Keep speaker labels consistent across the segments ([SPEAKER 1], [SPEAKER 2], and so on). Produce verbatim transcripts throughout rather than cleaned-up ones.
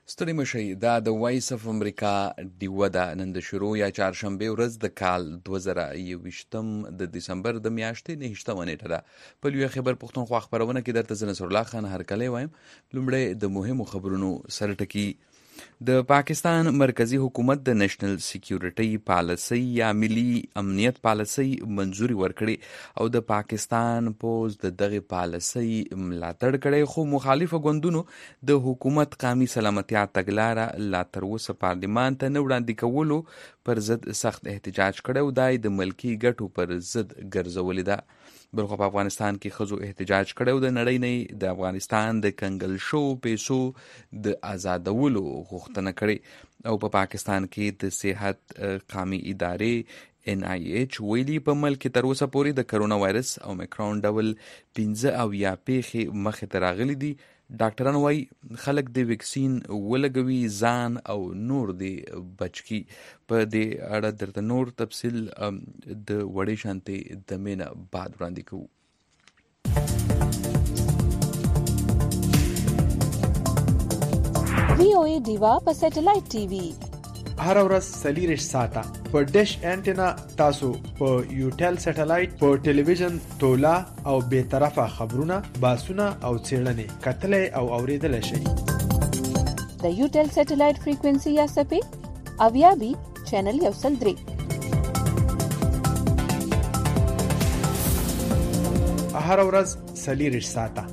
[SPEAKER 1] ستړي مشئ دا د وایس اف امریکا ډیوه ده. نن د شروع یا چهارشنبې ورځ د کال دوه زره یوویشتم د دسمبر د میاشتې نهشتمه نیټه ده. په لویه خیبر پښتونخوا خپرونه کې درته زه نصر الله خان هرکلی وایم. لومړی د مهمو خبرونو سرټکي. د پاکستان مرکزی حکومت د نېشنل سکیورټي پالیسۍ یا ملي امنیت پالیسۍ منظوري ورکړي او د پاکستان پوز د دغه پالیسۍ ملاتړ کړي، خو مخالفه ګوندونو د حکومت قومي سلامتیا تګلاره لا تر اوسه پارلمان ته نه وړاندې کولو پر ضد سخت احتجاج کړی او دای د ملکي ګټو پر ضد ګرځولې ده. بلخو په افغانستان کې ښځو احتجاج کړی او د نړۍ نه د افغانستان د کنګل شو پیسو د آزادولو غوښتنه کړې او په پا پاکستان کې د صحت قومي ادارې ان آی ایچ ویلي په ملک کې تر اوسه پورې د کرونا وایرس او میکرون ډول پنځه اویا پیښې مخې ته راغلي دي. ډاکټران وایي خلک د ویکسین ولګوي ځان او نور دی بچ کی. په دې اړه درته نور تفصیل د وړې شانتې د مینه بعد وړاندې کوو.
[SPEAKER 2] وی او ای ډیوا په سټلایټ ټي وي
[SPEAKER 3] هر ورځ څلور ساعته په ډیش انټینا تاسو په یوټل سټلایټ په ټلویزیون تولا او به طرفه خبرونه باسونه او څېړنې کتلې او اوریدل شي.
[SPEAKER 2] د یوټل سټلایټ فریکوئنسي یا سپې اویا بي چینل یو سل درې
[SPEAKER 3] هر ورځ څلور ساعته.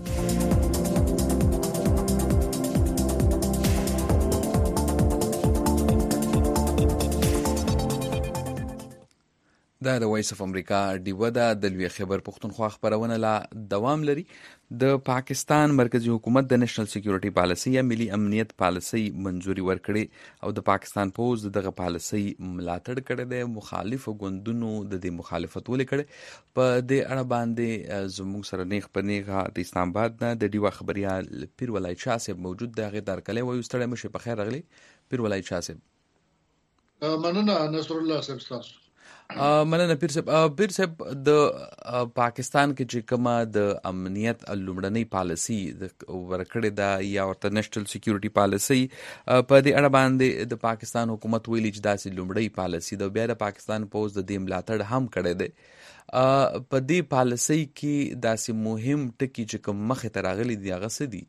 [SPEAKER 1] دا د وایس اف امریکا ډیوه ده. د لویه خیبر پښتونخوا خپرونه لا دوام لري. د پاکستان مرکزی حکومت د نېشنل سکیورټي پالیسۍ یا ملي امنیت پالیسۍ منظوري ورکړي او د پاکستان پوز دغه پالیسۍ ملاتړ کړی دی. مخالفو ګوندونو د دې مخالفت ولې کړی. په دې اړه باندې زموږ سره نیغ په نیغه د اسلام آباد نه د ډیوه خبریال پیر ولای شاه صاحب موجود دی. هغې ته هرکلی وایو. ستړی مشئ، په خیر راغلی پیر ولای شاه صاحب.
[SPEAKER 4] مننه نصر الله صاحب تاسو.
[SPEAKER 1] مننه پیر صاحب. پیر صاحب د پاکستان کې چې کومه د امنیت لومړنۍ پالیسي ورکړې ده یا ورته نېشنل سکیورټي پالیسي، په دې اړه باندې د پاکستان حکومت ویلي چې داسې لومړۍ پالیسي ده. بیا د پاکستان پوز د دې ملاتړ هم کړی دی. په دې پالیسي کې داسې مهم ټکي چې کوم مخې ته راغلي دي هغه څه دي؟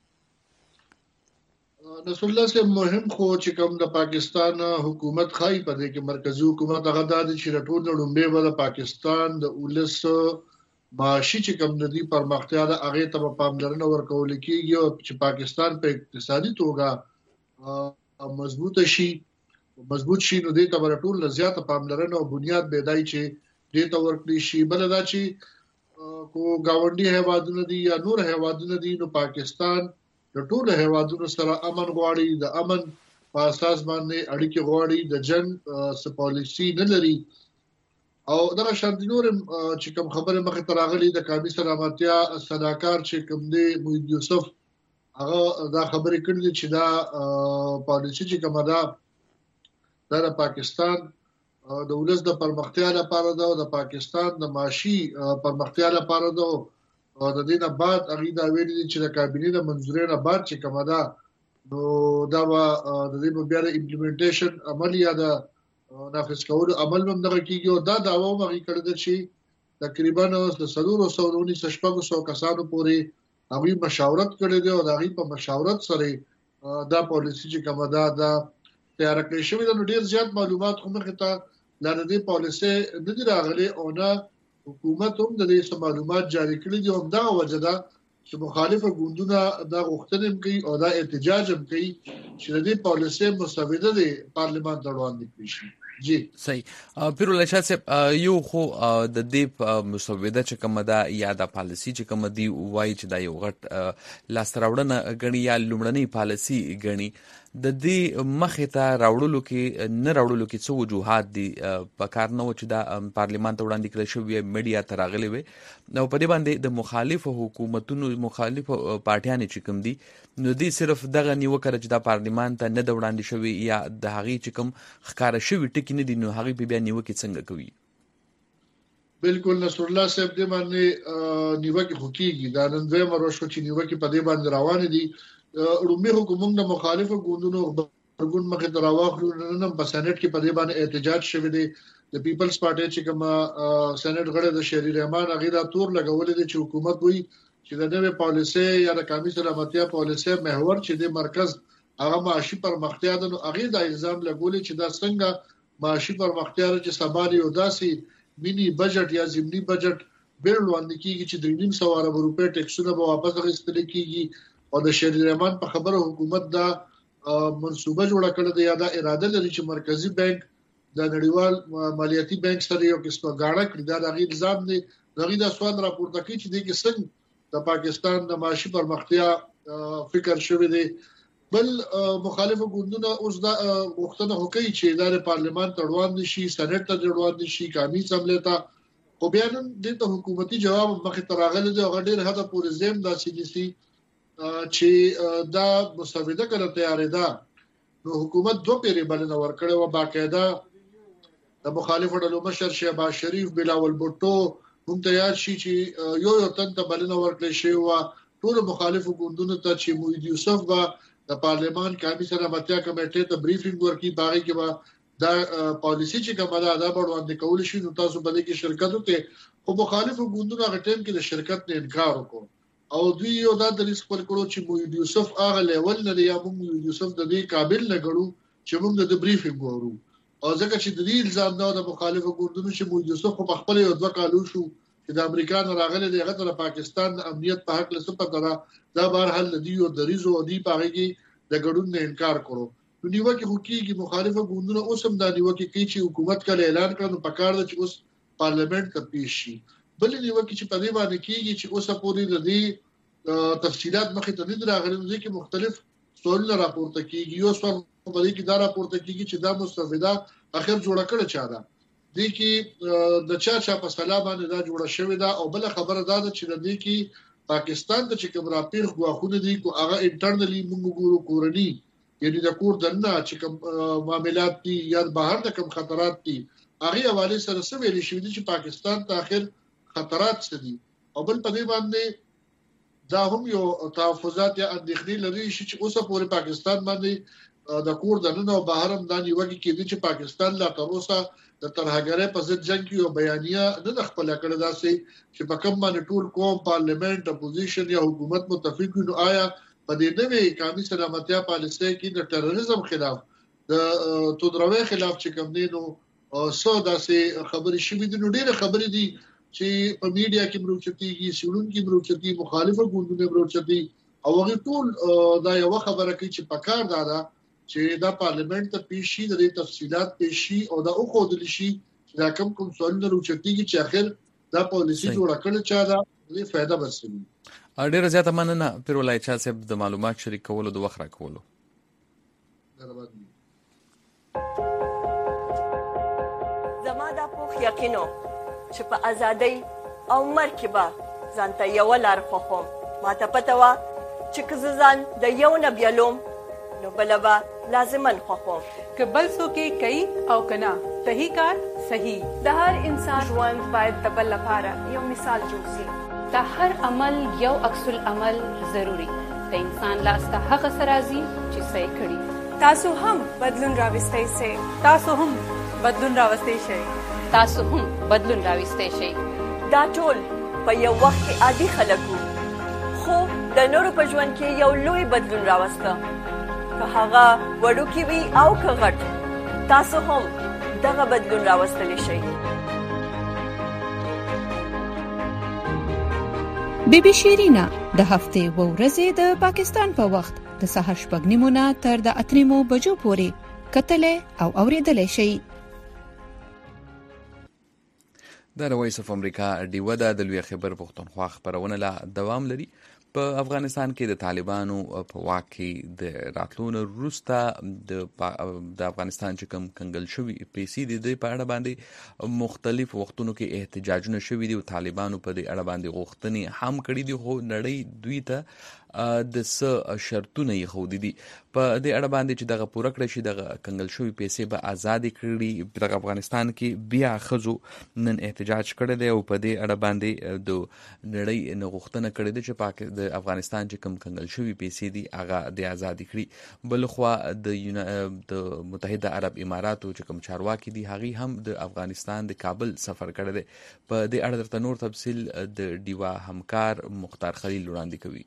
[SPEAKER 4] نصر الله صاحب مهم خو چې کوم د پاکستان حکومت خای په دې کې مرکزی حکومت هغه د چې ټول نړۍ په پاکستان د ولس معاشي چې کوم د دې پرمختیا د هغه ته پاملرنه ورکول کیږي او چې پاکستان په اقتصادي توګه مضبوط شي مضبوط شي نو دې ته ټول زیاته پاملرنه او بنیاد بدای چې دې ته ورکړي شي. بل دا چې کو گاونډي هیوادونه دي یا نور هیوادونه دي نو پاکستان د ټول هیوادونو سره امن غواړي، د امن په اساس باندې اړیکې غواړي، د جنگ څه پالیسي نه لري. او دا شانتي نور چې کوم خبره مخه تراغلي د قومي سلامتیا صداکار چې کوم دی موحد یوسف هغه دا خبره کړې چې دا پالیسي چې کومه ده د پاکستان د ولس د پرمختیا لپاره ده او د پاکستان د معاشي پرمختیا لپاره ده. او د دې نه بعد هغه دا ویلي چې د کابینې د منځوري نه بعد چې کومه ده نو دا د دې په بیا د امپلیمنټیشن عمل یا د نافذ کولو عمل هم دغه کیږي. او دا داوا مغي کړی ده چې تقریبا د څلور سوه نولس شپږ سوه کسانو پورې هغه مشاورت کړی دی او د هغه په مشاورت سره دا پالیسي چې کومه ده دا تیار کړی شوی ده. نو ډیر زیات معلومات خو مخه ته لاره دې پالیسي نه دی راغلي او نه حکومت هم د دې معلومات جاری کړي دي. او دا وجه ده چې مخالفه ګوندونه دا غوښتنه کوي او دا احتجاج هم کوي چې د دې پالیسي مسوده د پارلمان ته وړاندې کړي شي. جی
[SPEAKER 1] صحیح. پیر ولای شاه صاحب یو خو د دې مسوده چې کومه ده یا د پالیسي چې کومه دی وایي چې دا یو غټ لاسته راوړنه ګڼي یا لومړنۍ پالیسي ګڼي. د دې مخې ته راوړلو کې نه راوړلو کې څه وجوهات دي؟ په کار نه و چې دا پارلمان ته وړاندې کړی شوی میډیا ته راغلی وي نو په دې باندې د مخالفو حکومتونو مخالفو پارټیانې چې کوم دي نو دې صرف دغه نیوکه چې دا پارلمان ته نه ده وړاندې شوی یا د هغې چې کوم ښکاره شوي ټکي نه دي نو هغې بیا نیوکې څنګه کوي؟
[SPEAKER 4] بالکل نصر الله صاحب دې باندې نیوکه خو کیږي. دا نن دویمه ورځ چې نیوکه په دې باندې روانه دي رومي حکومت د مخالفو ګوندونو ورګون مخې ته راوخلو نن په سېنات کې په دې باندې احتجاج شوی دی د پیپلز پارټي چې کوم سېنات غړي د شهري رحمان غیرا تور لګولې دي چې حکومت وي چې د نوې پالیسي یا د قومي سلامتیا پالیسي محور چې د مرکز هغه معاشي پرمختیا د نو هغه د الزام لګولې چې دا څنګه معاشي پرمختیا چې سبالي او داسي مینی بجټ یا زمینی بجټ بیل وړاندې کیږي چې د نیم سو ارب روپے ټیکسونه به واپس غوښتل کیږي او د شهري رحمان په خبره حکومت دا منصوبه جوړه کړې ده یا دا اراده لري چې مرکزی بانک د نړیوال مالیاتي بانک سره یو قسمه غاړه کړي دا د الزام دی دغه د سوال راپورته کوي چې د کیسن د پاکستان د معاشي پرمختیا فکر شوی دی بل مخالفو ګوندونه اوس دا وختونه هوکي چې د پارلمان ته روان دي شي سېنات ته روان دي شي قومي اسمبلی ته خو بیا نن د حکومتي جواب مخې ته راغلی دی هغه ډېر حدا پورې زم د سي دي سي چې دا مسوده کړه تیارې ده نو حکومت دوه پیری بلنه ورکړې و باقاعده د مخالفو ډلو مشر شهباز شریف بلاول بوټو هم تیار شي چې یو یو تن ته بلنه ورکړي شي او ټول مخالفو ګوندونو ته چې موحد یوسف با د پارلمان قومي سلامتیا کمیټې ته بریفینګ ورکړي باغې کې با دا پالیسی چې کومه ده دا وړاندې کول شي نو تاسو په دې کې شرکت وکړئ خو مخالفو ګوندونو هغه ټیم کې د شرکت نه انکار وکړ او دوی یو دا د ریسک پر کړو چې موحد یوسف هغه لیول نه یا موږ یوسف د دې قابل نه ګړو چې موږ د بریفینګ وورو او ځکه چې د دې الزام دا د مخالفو ګوندونو چې موحد یوسف په خپل یو دوه کالو شو چې د امریکا نه راغلي دی هغه د پاکستان د امنیت په حق له څه پته دا دا بهر حل دی او د ریزو دی پاره کې د ګډون نه انکار کړو نو نیو کې حقوقي مخالفو ګوندونو اوس هم دا نیو کې کوي چې حکومت کله اعلان کړو په کار د چې اوس پارلیمنت ته پیښ شي بل نیو کې چې په دې باندې کېږي چې اوسه پوری د دې تفصيلات مخې ته نه راغلي نو کې مختلف سوالونه راپورته کیږي یو سوال په دې کې دا راپورته کیږي چې دا مستفیده اخر جوړه کړه چا ده دې کې د چا چا په سلام باندې دا جوړه شوې ده او بل خبره دا ده چې د دې کې پاکستان ته چې کوم راپیر غواخونه دي کو هغه انټرنلی موږ ګورو کورني یعنی د کور دنه چې کوم معاملات دي یا بهر د کوم خطرات دي هغه حواله سره څه ویل شي چې پاکستان ته اخر خطرات څه دي او بل په دې باندې دا هم یو تحفظات یا اندېښنې لري چې اوسه پورې پاکستان باندې د کور دنه او بهر هم د نیوګي کې دي چې پاکستان لا تر اوسه د ترهګرۍ په ضد جنگ کې او بیانیه نه خپل کړی داسې چې په کوم باندې ټول قوم پارلیمنت اپوزیشن یا حکومت متفق وي آیا په دې نوې قومي سلامتیا پالیسي کې د تروریزم خلاف د تودروي خلاف چې کوم دي نو څو داسې خبرې شوې دي نو ډېر خبرې دي چې په میډیا کې مروچتيږي سیړون کې مروچتي مخالفه ګوندونه مروچتي او هغه ټول دا یو خبره کوي چې پکار دادا چې دا پارلیمنت ته پیش شي د تفصيلات پیش شي او دا او خودل شي چې دا کوم کوم سوالونه مروچتيږي چې اخر دا پالیسي جوړه کړل چې دا لوی فائدہ ورسوي
[SPEAKER 1] ډېر زیاته مننه پیرولای چا صاحب د معلومات شریک کولو د وخت را کولو
[SPEAKER 5] زما دا پوخ یقینو چې په ازادۍ او مرګ کې به ځانته یو لار خوښوم ماته پته وه چې که زه ځان د یو نه بیلوم نو بله به لازمن خوښوم
[SPEAKER 6] که بل څوک یې کوي او که نه صحیح کار صحیح
[SPEAKER 7] د هر انسان ژوند باید د بل لپاره یو مثال جوړ شي
[SPEAKER 2] د هر عمل یو عکس العمل ضروري د انسان لاس ته هغه څه راځي چې څه یې کړي
[SPEAKER 7] تاسو هم بدلون راوستی سئ
[SPEAKER 6] تاسو هم بدلون راوستی شئ
[SPEAKER 2] تاسو هم بدلون راوستی شئ
[SPEAKER 5] دا ټول په یو وخت کې عادي خلک وو خو د نورو په ژوند کې یو لوی بدلون راوسته که هغه وړوکی وي او که غټ تاسو هم دغه بدلون راوستلی شئ
[SPEAKER 2] بی بی شیرینا د هفتې و ورځې د پاکستان په وخت د سهار شپږ نیمو نه تر د اته نیمو بجو پورې کتلې او اورېدلې شئ
[SPEAKER 1] د وایس اف امریکا ډیوه د لوی خبر پښتونخوا خبرونه لا دوام لري په افغانستان کې د طالبانو په واک کې د راتلون وروسته د د افغانستان چې کوم کنګل شوی پیسې د دې په اړه باندې مختلف وختونو کې احتجاجونه شوي دي او طالبانو په دې اړه باندې غوښتنې هم کړې دي خو نړۍ دوی ته د س شرطونه یې خودي دي. په دې اړه باندې چې دغه پوره کړی شي دغه کنګل شوی پیسې به آزاد کړي. دغه افغانستان کې بیا خزو نن احتجاج کړی دی او په دې اړه باندې د نړۍ نغښتنه کړې ده چې پاک د افغانستان چې کم کنګل شوی پیسې دي هغه د آزاد کړي. بل خو د د متحده عرب اماراتو چې کوم چارواکي دي هغه هم د افغانستان د کابل سفر کړی دی. په دې اړه درته نور تفصیل د ډیوا همکار مختار خلیل وړاندې کوي.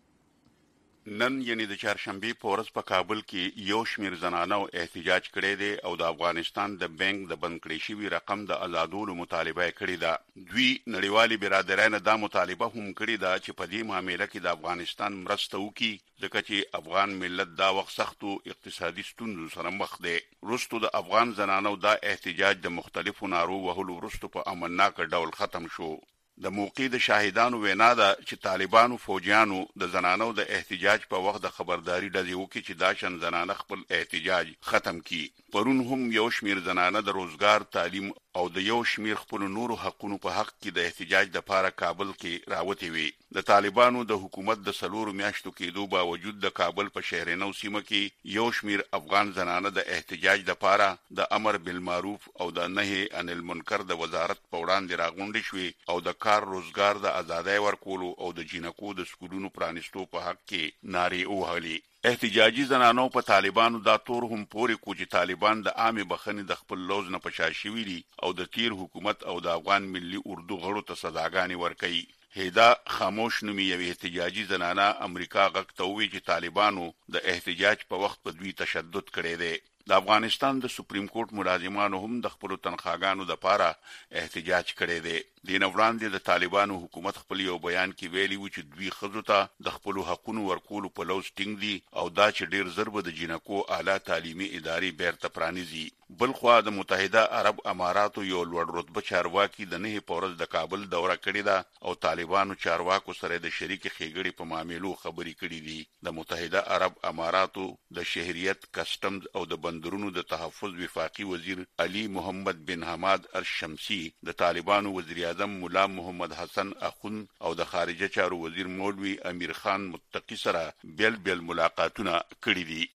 [SPEAKER 8] نن یعنی د چهارشنبه په ورځ په کابل کې یو شمیر زنانو احتجاج کړی دی او د افغانستان د بانک د بند کړی شوی رقم د آزادولو مطالبه کړې ده. دوی نړیوالي برادرانه دا مطالبه هم کړې ده چې په دې معاملې کې د افغانستان مرسته وکړي ځکه چې افغان ملت دا وخت سختو اقتصادي ستونزو سره مخ دی. وروسته د افغان زنانو دا احتجاج د مختلفو نارو وهلو وروسته په امنناک ډول ختم شو. د موقع د شاهدانو وینا ده چې طالبانو فوجیانو د زنانو د احتجاج په وخت د خبرداري ډزې وکړي چې دا شن زنانه خپل احتجاج ختم کړي. پرون هم یو شمیر زنانه د روزګار، تعلیم او د یو شمیر خپل نورو حقونو په حق کې د احتجاج د پاره کابل کې راوتي وي. د طالبانو د حکومت د سلور میاشتو کېدو باوجود د کابل په شهرینو سیمه کې یو شمیر افغان زنانه د احتجاج د پاره د امر بالمعروف او د نهي عن المنکر د وزارت په وړاندې راغونډې شوې او د کار روزګار د آزادۍ ورکولو او د جینکو د سکولونو پرانیستو په حق کې نارې وهلې. احتجاجي زنانو په طالبانو دا تور هم پورې کو چې طالبان د عامه بخښنې د خپل لوز نه پشاشوي دي او د تیر حکومت او د افغان ملي اردو غړو ته سزاګانې ورکوي. هیدا خاموش نومي یو احتجاجي زنانه امریکا غږ ته وویل چې طالبانو د احتجاج په وخت په دوی تشدد کړی دی. د افغانستان د سپریم کورټ ملازمانو هم د خپل تنخواګانو د پاره احتجاج کړی دی. دین وړاندې د طالبانو حکومت خپل یو بیان کې ویلي و چې دوی خزو ته د خپل حقوقو ورکولو په لوز ټینګ دي او دا چې ډیر ضرب د جنکو اعلی تعلیمي ادارې بیرته پرانیزي. بل خو د متحده عرب اماراتو یو لوړ رتبه چارواکي د نه پورز د کابل دوره کړې ده او طالبانو چارواکو سره د شریک خېګړې په معاملو خبرې کړې دي. د متحده عرب اماراتو د شهریت، کسټمز او د بندرونو د تحفظ وفاقي وزیر علي محمد بن حماد الشمسی د طالبانو وزیر اعظم مولا محمد حسن اخون او د خارجه چارو وزیر مولوي امیر خان متقی سره بیل بیل ملاقاتونه کړي دي.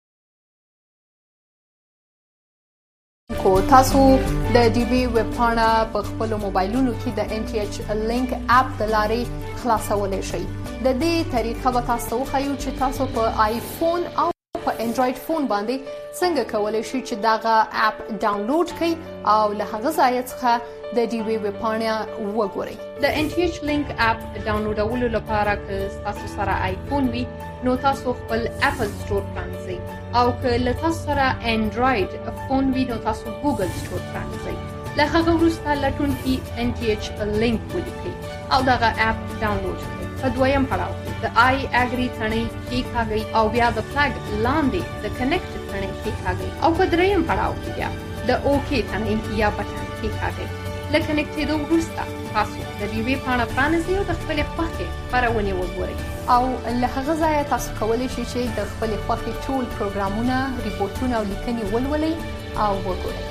[SPEAKER 7] کو تاسو د ډي بي ویب پاڼه په خپل موبایلونو کې د ان ټي ایچ لینک اپ د لارې خلاصولای شئ. د دې طریقه به تاسو خو چې تاسو په آیفون او په انډراید فون باندې څنګه کولای شئ چې داغه اپ ډاونلوډ کړئ او له هغه ځای څخه د ډي بي ویب پاڼه وګورئ. د ان ټي ایچ لینک اپ ډاونلوډولو لپاره که تاسو سره آیفون وي نو تاسو خپل اپل سٹور پرانځئ او که له تاسو سره انډراید فون وي نو تاسو ګوګل سٹور پرانځئ. له هغه وروسته لټون کې ان ټي ایچ لینک ولیکئ او دغه اپ ډاونلوډ کړئ. په دویم پړاو کې د آی اګری ثنې کېکاږئ او بیا د فلګ لاندې د کنیکټ ثنې کېکاږئ او په دریم پړاو کې بیا د اوکې ثنې یا بټن کېکاږئ. له کنیکټېدو وروسته تاسو د ډي وی پاڼه پرانیزئ او د خپلې خوښې خپرونې وګورئ او له هغه ځایه تاسو کولی شئ چې د خپلې خوښې ټول پروګرامونه، ریپورټونه او لیکنې ولولئ او وګورئ.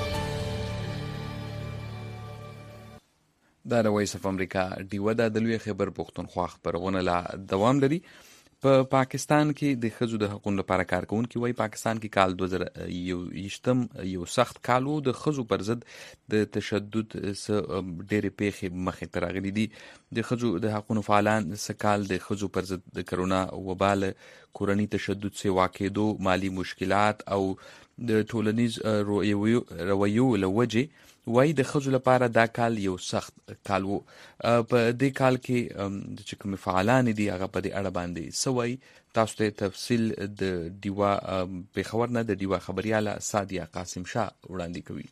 [SPEAKER 1] دا د وایس اف امریکا ډیوه ده د لوی خیبر پښتونخوا خبرونه لا دوام لري. په پا پاکستان کې د ښځو د حقوقو لپاره کارکونکي وایي پاکستان کې کال دوه زره یوویشتم یو سخت کال و. د ښځو پر ضد د تشدد څه ډېرې پیښې مخې ته راغلي دي. د ښځو د حقوقو فعالان څه کال د ښځو پر ضد د کرونا وبا له کورني تشدد څخه واقعېدو، مالي مشکلات او د ټولنیز رویو له وجې وایي د ښځو لپاره دا کال یو سخت کال و. په دې کال کې چې کوم فعالان دي هغه په دې اړه باندې څه وایي. تاسو ته تفصیل د ډیوا پېښور نه د ډیوا خبرياله سادیه قاسم شاه وړاندې کوي.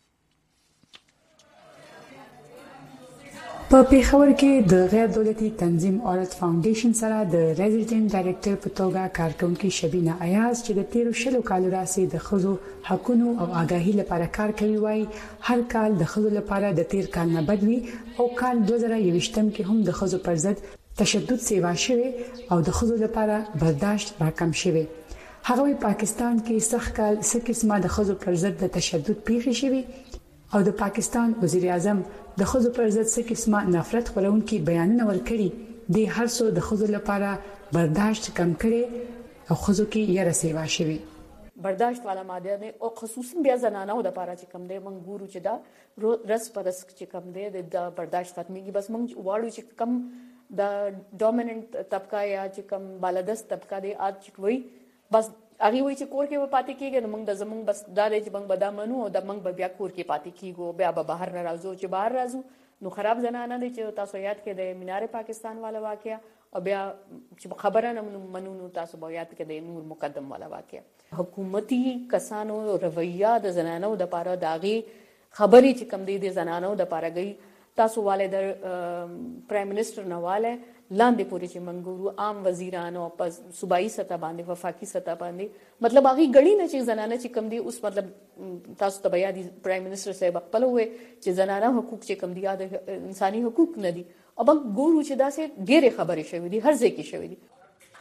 [SPEAKER 9] په پېښور کې د غیر دولتي تنظیم اورت فاونډیشن سره د ریزیډنټ ډایریکټر په توګه کارکونکي شبینه ایاز چې د تیرو شلو کالو راځي د ښځو حقوقو او آگاهی لپاره کار کوي وایي هر کال د ښځو لپاره د تیر کال نه بد وي او کال دوه زره یوویشتم کې هم د ښځو پر ضد تشدد سیوا شوی او د ښځو لپاره برداشت راکم شوی. هغه پاکستان کې سخت کال څه قسمه د ښځو پر ضد د تشدد پیښې شوی او د پاکستان وزیر اعظم د ښځو پر ضد څه قسمه نفرت خورونکي بیانونه ورکړي. د هر څو د ښځو لپاره برداشت کم کړي او خزو کې یره سیوا شوی.
[SPEAKER 6] برداشت والا ماده نه او خصوصا بیا زنانه د لپاره چې کم دی مونږ ګورو چې دا رس پرس چې کم دی د برداشت ختميږي. بس مونږ واړو چې کم د ډومیننت طبقه یا چې کم بالادست طبقه دی اج وي بس هغه وی چې کور کې پاتې کیږي نو موږ د زمونږ بس دا دی چې موږ بدا منو او د موږ بیا کور کې پاتې کیږو بیا به بهر نه راځو چې بهر راځو نو خراب زنانه دي چې تاسو یاد کې د مینار پاکستان والا واقعیا او بیا چې خبره نه منو نو تاسو به یاد کې د نور مقدم والا واقعیا. حکومتي کسانو رویه د زنانو د لپاره داغي خبري چې کم دي د زنانو د لپاره گئی تاسو والے د پرایم منسٹر نواله لاندې پوری چې منګورو عام وزیرانو په صوبایي سطح باندې وفاقي سطح باندې مطلب هغه غړي نه چې زنانه چې کم دي اوس مطلب تاسو ته بیا دي پرایم منسٹر صاحب خپل وې چې زنانه حقوق چې کم دي یا د انساني حقوق نه دي او موږ ګورو چې دا سه ډېرې خبرې شوې دي هر ځای کې شوې دي.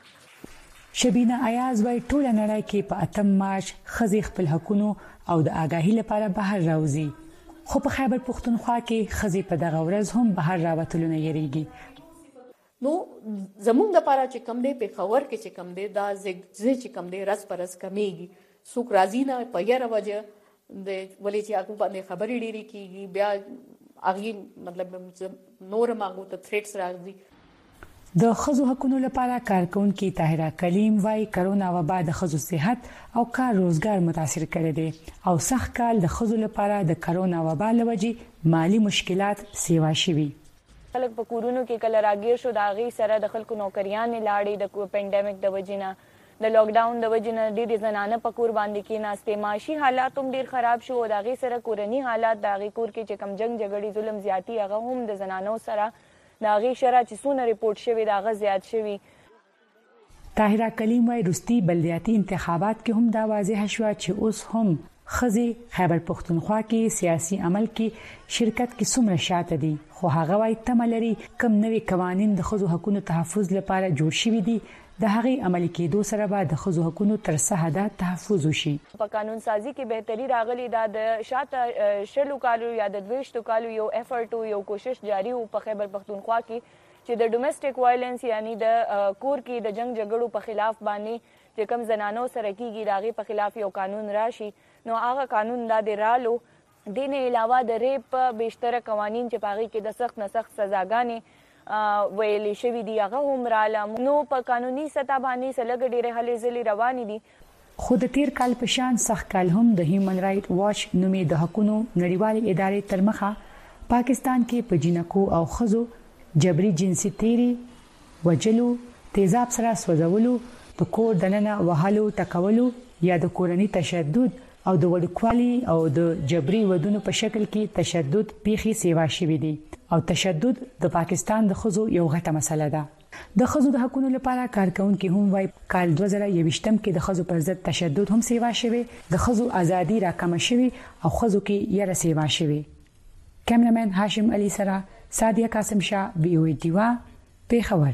[SPEAKER 9] شبینه ایاز وايي ټول نړۍ کې په اتم مارچ خزي خپل حقوقو او د آگاهی لپاره بهر راوځي خو په خیبر پختونخوا کې خزي په دغه ورځ هم بهر راوتلو نه یریږي.
[SPEAKER 6] نو زمونږ د لپاره چې کم دی په خبر کې چې کم دی دا زه چې کم دی رس پرس کمیږي څوک راځي نه په یاره وجه د ولې چې هغه باندې خبرې ډېری کیږي بیا هغه مطلب نور ماغو ته ثریټس راځي.
[SPEAKER 9] د خزو حقوقو لپاره کارکونکو طاهره کلیم وايي کرونا وبا د خزو صحت او کار روزګار متاثر کړي دي او سخت کال د خزو لپاره د کرونا وبا لوجې مالی مشکلات سیوا شوي.
[SPEAKER 10] خلک په کورونو کې کله راګیر شو دا غي سره د خلکو نوکریان لاړې د پینډیمک د وجینه د لاک ډاون د وجینه ډېر زنانه په کور باندې کې ناشته معاشي حالات هم ډېر خراب شو دا غي سره کورنی حالات دا غي کور کې چې کم جنگ جګړې ظلم زیاتی هغه هم د زنانو سره دا غي شرع چې سونه ریپورت شوی دا غ زیات شوی.
[SPEAKER 9] طاهره کلیم وايي روستي بلدیاتي انتخابات کې هم دا واضح شو چې اوس هم خزي خیبر پختونخوا کې سیاسي عمل کې شرکت کې څومره شاته دي خو هغه وايي تملري کم نوي قوانين د خزو حقوقو تحفظ لپاره جوړ شوي دي د هغه عملي کېدو سره به د خزو حقوقو تر څه حد تحفظ وشي.
[SPEAKER 10] په قانون سازي کې بهتري راغلي دا د شاته شلو کالو یا د دویشتو کالو یو افورټ یو کوشش جاری او په خیبر پختونخوا کې چې د ډومېسټک وایلنس یعنی د کور کې د جنگ جګړو په خلاف باندې چې کم زنانو سره کېږي راغي په خلاف یو قانون راشي نو هغه قانون دا د رالو دینه علاوه د ریپ بیشتره قوانین چې پاغي کې د سخت نه سخت سزاګانې ویلې شوې دي هغه هم رااله نو په قانوني سطح باندې سلګ ډېرې هلې ځلې روانې دي.
[SPEAKER 9] خو د تیر کال په شان سخت کال هم د هیومن رائټ واچ نومې د حقوقو نړیوالې ادارې تر مخه پاکستان کې په جنکو او خزو جبري جنسي تیری وجلو تیزاب سره سوځولو د کور دننه وهلو ټکولو یا د کورنۍ تشدد او د وړوکوالي او د جبري ودونو په شکل کې تشدد پیخي سیوا شوی دي او تشدد د پاکستان د خزو یو غټه مسله ده. د خزو د حقوقو لپاره کارکونکو هم وايي کال دوه زره یوویشتم کې د خزو پر ضد تشدد هم سیوا شوی د خزو ازادي راکمه شوی او خزو کې یره سیوا شوی. کیمرمن هاشم علي سره سادیه قاسم شاه وی او ای ټی وا پیښور.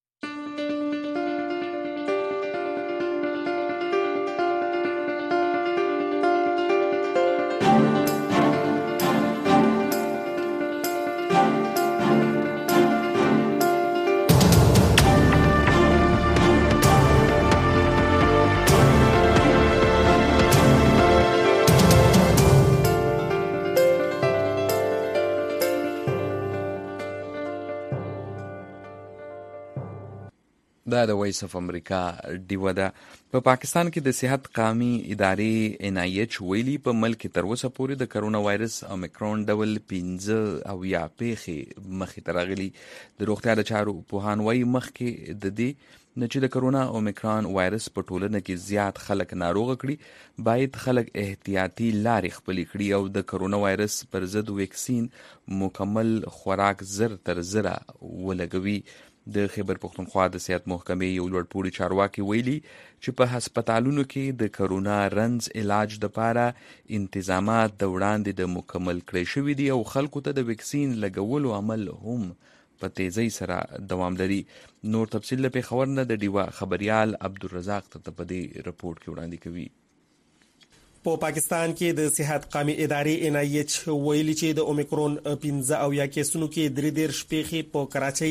[SPEAKER 1] دا د وایس اف امریکا ډیوه ده. په پاکستان کې د صحت قومي ادارې ان آی ایچ ویلي په ملک تر اوسه پورې د کرونا وایرس اومیکرون ډول پنځه او یا پیښې مخې ته راغلي. د روغتیا د چارو پوهان وایي مخکې د دې نه چې د کرونا اومیکرون وایرس په ټولنه کې زیات خلک ناروغ کړي باید خلک احتیاطي لارې خپلې کړي او د کرونا وایرس پر ضد ویکسین مکمل خوراک زر تر زره ولګوي. د خیبر پختونخوا د صحت محکمې یو لوړپوړي چارواکي ویلي چې په هسپتالونو کې د کرونا رنز علاج لپاره انتظامات د وړاندې د مکمل کړی شوي دي او خلکو ته د ویکسین لګولو عمل هم په تیزی سره دوام لري. نور تفصیل له پیښور نه د ډیوا خبريال عبدالرزاق ته په دې رپورت کې وړاندې کوي.
[SPEAKER 11] په پاکستان کې د صحت قومي ادارې ان آی ایچ ویلي چې د اومیکرون پنځه او یا کیسونو کې درې ډېر شپېخي په کراچۍ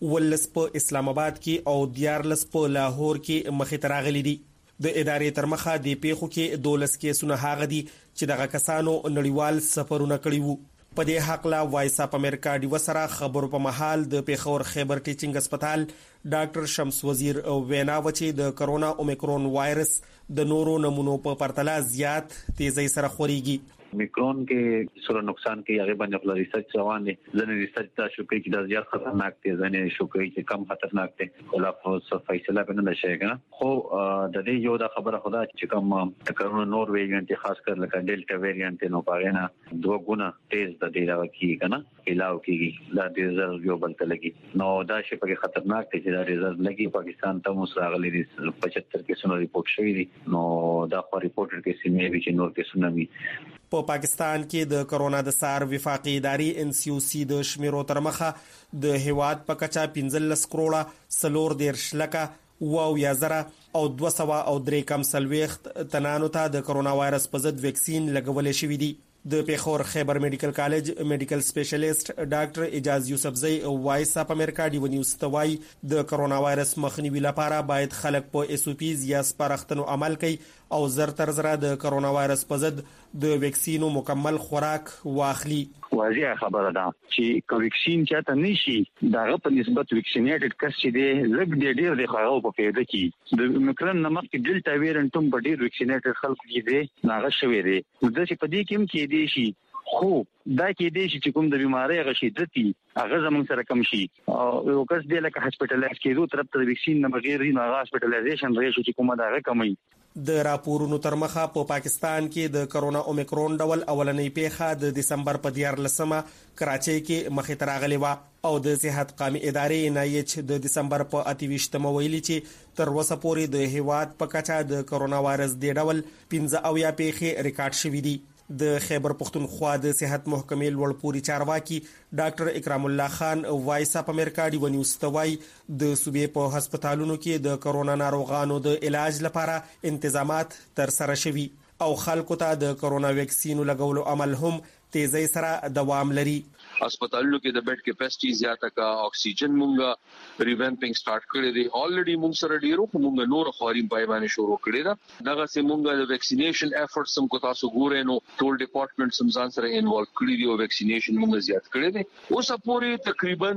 [SPEAKER 11] ولس په اسلام آباد کې او دیارلس په لاهور کې مخې ته راغلي دي. د ادارې تر مخه د پیښو کې دولس کیسونه هغه دي چې دغه کسانو نړیوال سفرونه کړي وو. په دې حق لا وایس اپ امریکا دی وسره خبرو په محل د پیښور خیبر ټیچینګ هسپتال ډاکټر شمس وزیر وینا و چې د کرونا اومیکرون وایرس د نورو نمونو په پرتله زیات تیزی سره خوريږي.
[SPEAKER 12] میکرون کې سره نقصان کې هغه باندې خپل ریسرچ روان دي. ځنې ریسرچ دا شو کوي چې دا زیات خطرناک دي، ځنې شو کوي چې کم خطرناک دي. ولا خو فیصله به نه شي کنه. خو د دې یو دا خبره خدا چې کوم کرونا نور ویریانت خاص کر لکه ډیلټا ویریانت نو پاغینا دوه ګونه تیز د دې راوکی کنه علاوه کیږي دا د رزلټ یو بل ته لګي. نو دا شي په خطرناک دي چې دا رزلټ لګي. پاکستان ته مسراغلي دي پچهتر کیسونه ریپورت شوی دي. نو دا خو ریپورټر کې سیمه وی چې نور کیسونه وي.
[SPEAKER 11] په پاکستان کې د کرونا د سار وفاقي ادارې ان سی او سی د شمیرو تر مخه د هیواد په کچا پنځلس کروڑه سلور دیرش لکه واو یا زره او دوه سوه او درې کم سلويخت تنانو ته د کرونا وایرس په ضد ویکسین لګول شوی دی. د پیښور خیبر میډیکل کالج میډیکل سپیشلیست ډاکټر اجاز یوسفزئی وایس اپ امریکا دی ونیوز توای د کرونا وایرس مخنیوي لپاره باید خلک په اس او پیز یا سپارښتنو عمل کوي او زر تر زر د کرونا وایرس په ضد د ویکسینو مکمل خوراک واخلي.
[SPEAKER 12] واضح خبره ده چې کو ویکسین چاته نشي داغه په نسبت ویکسینیټډ کس چې دی لږ ډیر ډیر د خاغو په پیدا کې د میکرون نمک کې ډیلټا ویرینټ هم په ډیر ویکسینیټډ خلکو کې دی ناغه شوی دی. د چې په دې کې هم کې دی شي خو دا کې دی چې کوم د بیماری غشیدتي هغه زمون سره کم شي او یو کس دی لکه هسپټلایز کېدو طرف ته ویکسین نه بغیر نه هسپټلایزیشن ریشو چې کومه دا کموي.
[SPEAKER 11] د راپورونو تر مخه په پاکستان کې د کرونا اومیکرون ډول اولنۍ پیښه د دسمبر په دیارلسمه کراچۍ کې مخې ته راغلې وه او د صحت قومي ادارې ان ای ایچ د دسمبر په اتویشتمه ویلي چې تر اوسه پورې د هیواد په کچا د کرونا وایرس د ډول پنځه اویا پیښې ریکارډ شوې دي. د خیبر پختونخوا د صحت محکمې لوړپوړي چارواکي ډاکټر اکرام الله خان وایس اپ امریکا دی ونیوز توای د صوبې په هسپتالونو کې د کرونا ناروغانو د علاج لپاره تنظیمات تر سره شوي او خلکو ته د کرونا ویکسینو لګولو عمل هم تیزی سره دوام لري.
[SPEAKER 13] هسپتالونو کې د بیډ کیپاسټي زیاته کا اکسیجن مونږه ریوامپینګ سٹارټ کړی دی. الریډي مونږ سره ډیرو مونږ نور خوري پای باندې شروع کړی دا دغه سه مونږ د ویکسینیشن افورټس هم کو تاسو ګورئ نو ټول ډپارټمنټ سم ځان سره انوالو کړی دی او ویکسینیشن مونږ زیات کړی دی. اوس پورې تقریبا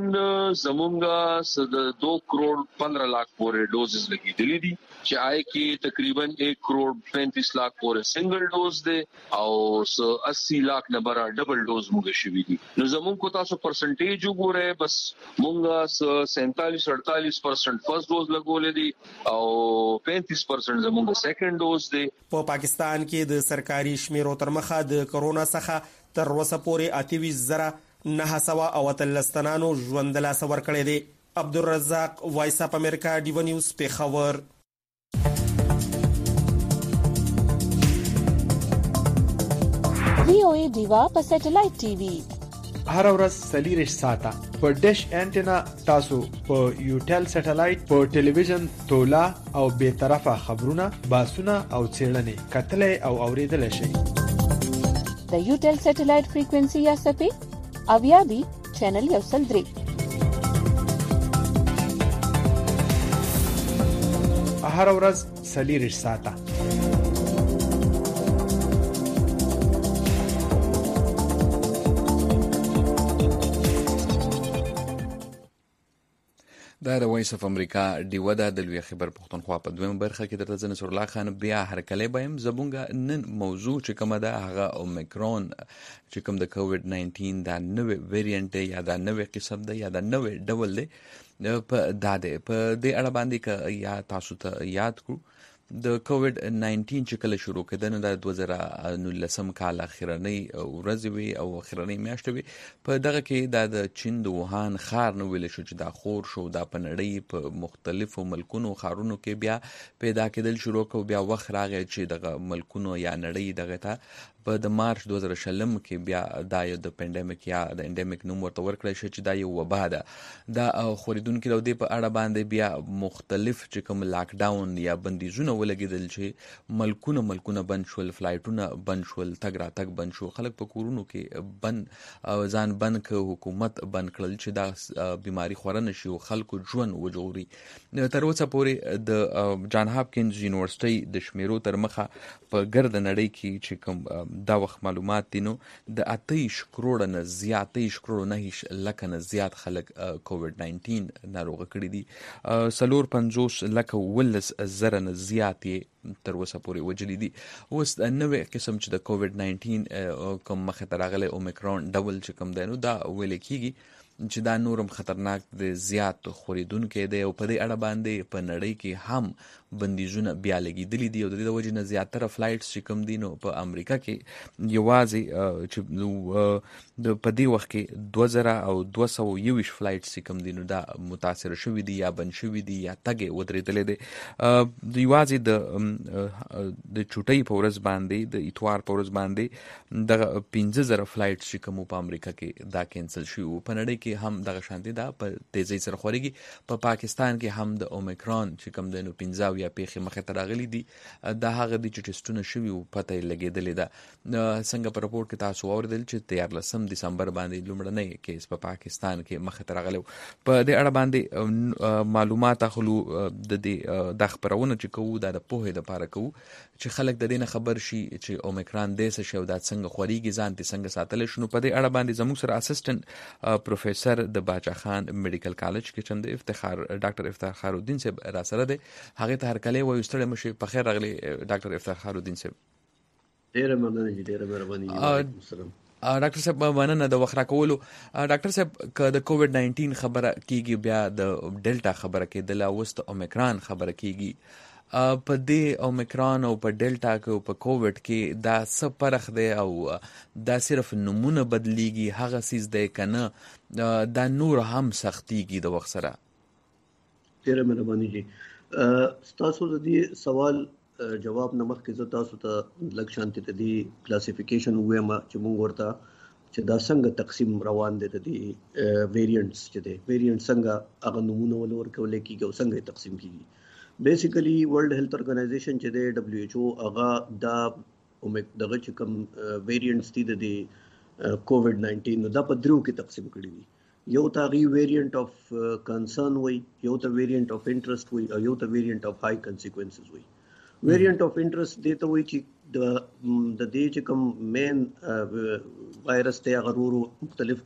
[SPEAKER 13] زمونږه د دو کروڑ پندرہ لاکھ پورې ډوزز لګیدلې دي چې آی کې تقریبا ایک کروڑ پینتیس لاکھ پورې سنگل ډوز دی او اسی لاکھ نمبر ډبل ډوز مونږ شوی دي. نو زمونږ کو تاسو پرسنټیج وګورئ بس مونږه سینتالیس اڑتالیس پرسنٹ فرست ډوز لګولې دي او پینتیس پرسنٹ زمونږ سیکنډ ډوز دی.
[SPEAKER 11] په پاکستان کې د سرکاري شمیرو تر مخه د کرونا څخه تر اوسه پورې اتویس زره نه سوه او اتلس تنانو ژوند له سور کړی دی. عبدالرزاق وایس اپ امریکا دی ونیوز پیښور.
[SPEAKER 2] وی او ای دیوا په سټلایټ ټي وي
[SPEAKER 3] هر ورځ سلیریش ساته په ډیش انټینا تاسو په یوټل سټلایټ په ټلویزیون تولا او به طرفه خبرونه باسونه او چیرلنې کتلې او اوریدل شي.
[SPEAKER 2] د یوټل سټلایټ فریکوئنسي یا سپی اویا بي چینل یو سل درې
[SPEAKER 3] هر ورځ سلیریش ساته.
[SPEAKER 1] دا د وایس اف امریکا ډیوه ده د لوی خبر پښتونخوا په دویمه برخه کې درته زنه سورلا خان بیا هرکلی بیم زبونګه نن موضوع چې کومه ده هغه اومیکرون چې کوم د کووډ ناینټین دا نوې ویریانټ یا دا نوې قسم ده یا دا نوې ډول دی په داده په دې اړه باندې ک یا تاسو ته یاد کړو د کووډ ناینټین چې کله شروع کېدنه د دوه زره نولسم کال اخرنۍ ورځ وي او اخرنۍ میاشت وي په دغه کې د چین د ووهان ښار نو ویل شو چې دا خور شو دا په نړۍ په مختلفو ملکونو ښارونو کې بیا پیدا کېدل شروع کو بیا وخت راغی چې دغه ملکونو یا نړۍ دغه ته په د مارچ دوه زره شلم کې بیا دا یو د پینډیمک یا د انډیمک نوم ورته ورکړی شو چې دا یو وبا ده دا خوریدونکي د دې په اړه باندې بیا مختلف چې کوم لاک ډاون یا بندیزونه لاکډاونونه ولګیدل چې ملکونه ملکونه بند شول، فلایټونه بند شول، تګ راتګ بند شو، خلک په کورونو کې بند ځان بند ک حکومت بند کړل چې دا بیماری خورنه شي او خلکو ژوند وژغوري. تر اوسه پورې د جان هاپکینز یونیورسيټي د شمیرو تر مخه په ګرد نړۍ کې چې کوم دا وخت معلومات دي نو د اتهیش کروڑ نه زیات اتهیش کروڑ نه هیڅ لکه نه زیات خلک کووډ ناینټین ناروغه کړي دي. سلور پنځوس لکه ولس زره نه زیات تر اوسه پورې وجلي دي. اوس نوې قسم چې د کووډ ناینټین کوم مخه ته راغلی اومیکرون ډبل چې کوم دی نو دا ویل کېږي چې دا نورم خطرناک دی، زیات خوریدونکی دی او په دې اړه باندې په نړۍ کې هم بندیزونه بیا لګېدلي دي او د دې د وجې نه زیاتره فلایټس چې کوم دي نو په امریکا کې یوازې چې د په دې وخت کې دوه زره او دوه سوه یوویشت فلایټس چې کوم دي نو دا متاثر شوي دي یا بند شوي دي یا تګ یې ودرېدلی دی. یوازې د د چوټۍ په ورځ باندې د اتوار په ورځ باندې دغه پنځه زره فلایټس چې کوم په امریکا کې دا کینسل شوي وو. په نړۍ کې هم دغه شانتي دا په تیزۍ سره خورېږي. په پاکستان کې هم د اومیکرون چې کوم دی نو پنځه اویا پیښې مخې ته راغلي دي. دا هغه دي چې ټسټونه شوي وو پته یې لګېدلې ده. څنګه په رپورټ کې تاسو واورېدل چې دیارلسم ډسمبر باندې لومړنی کیس په پاکستان کې مخې ته راغلی و. په دې اړه باندې معلومات اخلو. د دې دا خپرونه چې کوو دا د پوهې دپاره کوو چې خلک د دې نه خبر شي چې اومیکرون دی څه شی او دا څنګه خورېږي، ځان ترې څنګه ساتلی شو. نو په دې اړه باندې زموږ سره اسسټنټ پروفیسر د باچا خان میډیکل کالج کې چند افتخار ډاکټر افتخار الدین صاحب را سره دی. هغې ته هرکلی وایو. ستړی مه شئ. په خیر راغلی ډاکټر افتخار الدین صاحب.
[SPEAKER 14] ډېره مننه جي، ډېره مهرباني. وعلیکم السلام.
[SPEAKER 1] ډاکټر صاحب مننه د وخت راکولو. ډاکټر صاحب که د کووډ ناینټین خبره کیږي بیا د ډیلټا خبره کېدله، اوس د اومیکرون خبره کیږي. په دې اومیکرون او په ډیلټا کې او په کووډ کې دا څه فرق دی او دا صرف نمونه بدلیږي هغه څیز دی که نه دا نور هم سختیږي د وخت سره؟
[SPEAKER 14] ډېره مهرباني جي. ستاسو د دې سوال جواب نه مخکې زه تاسو ته لږ شانتې ته دې کلاسیفیکیشن ووایم چې موږ ورته چې دا څنګه تقسیم روان دی د دې ویریانټس چې دی ویریانټ څنګه هغه نمونه ول ورکولی کېږي او څنګه یې تقسیم کېږي. بیسیکلی ورلد هیلث ارګنایزیشن چې دی ډبلیو ایچ او هغه دا دغه چې کوم ویریانټس دي د دې کووډ ناینټین نو دا په دریو کې تقسیم کړي دي. یو ته هغې ویریانټ اف کنسرن وایي، یو ته ویریانټ اف انټرسټ وایي او یو ته ویریانټ اف های کنسیکوینسز وایي. ویریانټ اف انټرسټ دې ته وایي چې د د دې چې کوم مین وایرس دی هغه ورو مختلف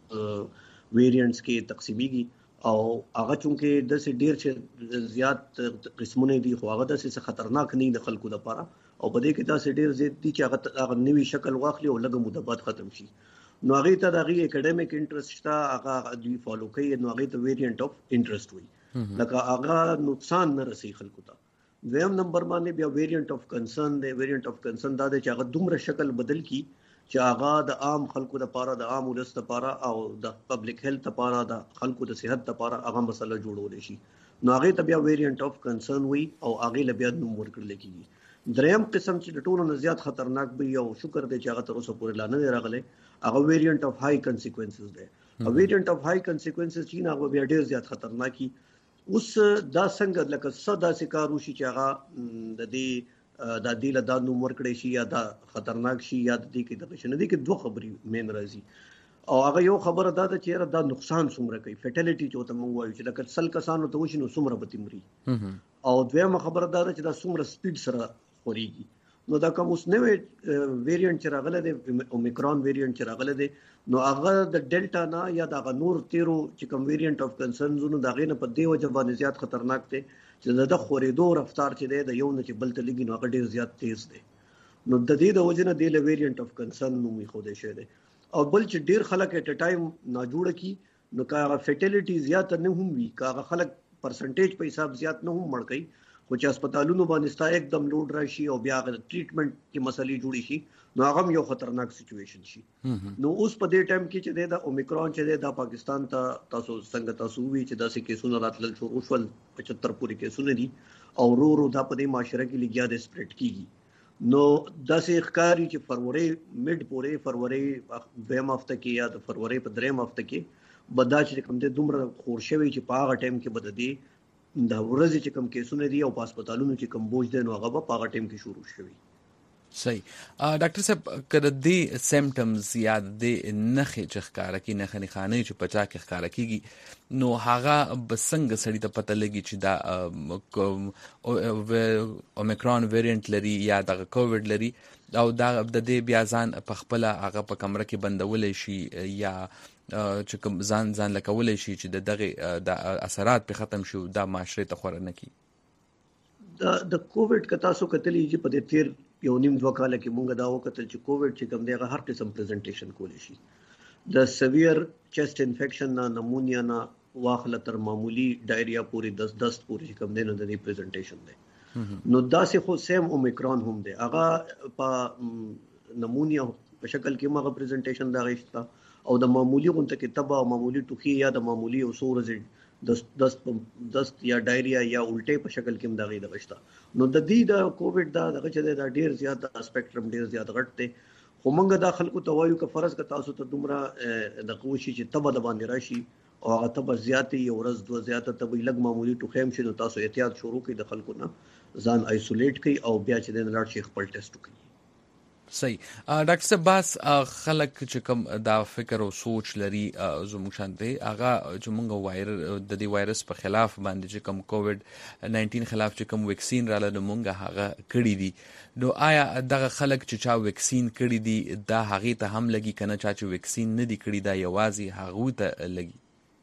[SPEAKER 14] ویریانټس کې تقسیمیږي او هغه چونکې داسې ډېر چې زیات قسمونه دي خو هغه داسې خطرناک نه دي د خلکو لپاره او په دې کې داسې ډېر زیات دي چې هغه هغه نوي شکل واخلي او لږه موده بعد ختم شي. نو هغې ته د هغې اکیډمیک انټرسټ شته، هغه دوی فالو کوي، نو هغې ته ویریانټ اف انټرسټ وایي لکه هغه نقصان نه رسوي خلکو ته. دویم نمبر باندې بیا ویریانټ اف کنسرن دی. ویریانټ اف کنسرن دا دی چې هغه دومره شکل بدل کی چې هغه د عام خلکو لپاره، د عام ولس لپاره او د پبلک هیلث لپاره، د خلکو د صحت لپاره هغه مسله جوړولی شي. نو هغې ته بیا ویریانټ اف کنسرن وایي او هغې له بیا نوم ورکړلی کېږي. دریم قسم چې د ټولو نه زیات خطرناک وي او شکر دی چې هغه تر اوسه پورې لا نه دی راغلی، هغه ویریانټ اف های کنسیکوینسز دی. او ویریانټ اف های کنسیکوینسز چې هغه بیا ډېر زیات خطرناکي. اوس دا څنګه لکه څه داسې کار وشي چې هغه د دې د دې له دا نوم ورکړی شي یا دا خطرناک شي یا د دې کې دغه شي نه. دې کې دوه خبرې مین راځي او هغه یو خبره دا ده چې یاره دا نقصان څومره کوي، فیټیلیټي چې ورته موږ وایو چې لکه سل کسانو ته وشي نو څومره به ترې مري. او دویمه خبره دا ده چې دا څومره سپیډ سره خورېږي. نو دا کوم اوس نوی ویریانټ چې راغلی دی، اومیکرون ویریانټ چې راغلی دی، نو هغه د ډیلټا نه یا د هغه نور تیرو چې کوم ویریانټ اف کنسرنز نو د هغې نه په دې وجه باندې زیات خطرناک دی چې د ده خورېدو رفتار چې دی د یو نه چې بل ته لګي نو هغه ډېر زیات تیز دی. نو د دې د وجې نه دې له ویریانټ اف کنسرن نوم ایښودی شوی دی. او بل چې ډېر خلک ایټ ا ټایم ناجوړه کي نو که هغه فیټیلیټي زیاته نه هم وي، که هغه خلک پرسنټیج په حساب زیات نه هم مړ کوي، خو چې هسپتالونو باندې ستا یکدم لوډ راشي او بیا هغه ټریټمنټ کې مسلې جوړې شي نو هغه هم یو خطرناک سچویشن شي. نو اوس په دې ټایم کې چې دی د اومیکرون چې دی دا پاکستان ته تاسو څنګه تاسو ووایي چې داسې کیسونه راتلل شروع شول، پچهتر پورې کیسونه دي او ورو ورو دا په دې معاشره کې لګیا دی سپریډ کېږي. نو داسې ښکاري چې فروری میډ پورې فروری دویم هفته کې یا د فروری په دریم هفته کې به دا چې کوم دی دومره خور شوی چې په هغه ټایم کې به د دې د ورځې چې کم کیسونه دي او په هسپتالونو چې کم بوج دي نو هغه په هغه ټیم کې شروع شوي.
[SPEAKER 1] صحیح. ډاکټر صاحب کله د سیمټمز یا د نخې چې ښکارا کی نخې نه خانه چې پچا کې ښکارا کیږي نو هغه بسنګ سړی ته پته لګي چې دا اومیکرون ویریانت لري یا د کووډ لري او دا د دې بیا ځان په خپل هغه په کمره کې بندول شي یا چې کوم ځان ځان لکولای شي چې دغه د اثرات په ختم شي دا معاشره ته خور نه کی.
[SPEAKER 14] دا د کووډ کتا سو کتلی چې په دې تیر یو نیم دوه کال کې مونږ دا وکتل چې کووډ چې کوم دی هغه هر قسم پریزنټیشن کولی شي. د سیویر چیسټ انفیکشن نه نمونیا نه واخله تر معمولی ډایریا پوری دس دس پوری کوم دی نو د دې پریزنټیشن دی. نو دا سه خو سیم اومیکرون هم دی هغه په نمونیا په شکل کې مغه پریزنټیشن دا غیشتا او د معمولی غونته کې تبا او معمولی ټوخي یا د معمولی او سورز دست دست دست یا ډایریا یا الټه په شکل کې مداغي دغشتا. نو د دې د کووډ دا دغه چې دا ډیر زیات سپیکټرم ډیر زیات غټ دی خو موږ د خلکو ته وایو که فرض ک تاسو ته دومره د قوشي چې تبه د باندې راشي او هغه تبه زیاتې یو ورځ دوه زیاته تبه لګ معمولی ټوخیم شي نو تاسو احتیاط شروع کړئ د خلکو نه ځان آیسولیټ کړئ او بیا چې د لاړ شي خپل ټیسټ وکړئ.
[SPEAKER 1] صحیح. ډاکټر صاحب باس خلک چې کوم دا فکر او سوچ لري زموږ شانته هغه چې موږ وایر د دې وایرس په خلاف باندې چې کوم کووډ ناینټین خلاف چې کوم ویکسین رااله نو موږ هغه کړی دي نو آیا دغه خلک چې چا ویکسین کړی دي دا هغه ته هم لګي کنه چا چې ویکسین نه دی کړی دا یوازې هغه ته لګي؟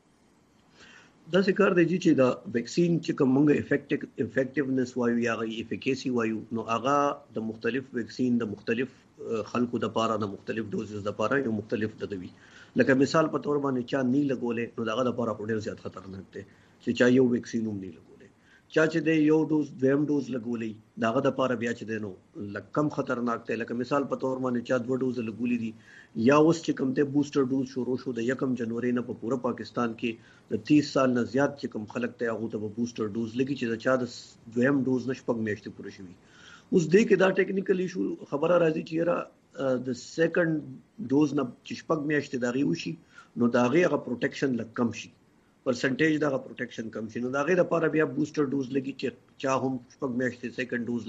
[SPEAKER 14] دا څه کار دی چې دا ویکسین چې کوم موږ افیکټیو افیکټیونس وایو یا غي افیکیسی وایو نو هغه د مختلف ویکسین د مختلف خلکو د پاره د مختلف ډوزز د پاره یو مختلف ددوي. لکه مثال په تور باندې چا نه لګولې نو داغه د پاره ډېر زیات خطرناک دی چې چا یو ویکسین هم نه لګولې چا چې د یو ډوز دویم ډوز لګولې داغه د پاره بیا چې دی نو لکم خطرناک دی. لکه مثال په تور باندې چا دوه ډوز لګولې دي یا اوس چې کوم ته بوستر ډوز شروع شو د یکم جنوري نه په پوره پاکستان کې د تیس سال نه زیات چې کوم خلک ته هغه ته بوستر ډوز لګي چې چا د دویم ډوز نشپګ میاشتې پوره شوی. اوس دې کې دا ټیکنیکل ایشو خبره راځي چې را د سیکنډ ډوز نه چې شپږ میاشتې داغي وشي نو داغه هغه پروټیکشن لږ کم شي پرسنټیج دغه پروټیکشن کم شي نو داغه لپاره بیا بوستر ډوز لګي چې چا هم شپږ میاشتې سیکنډ ډوز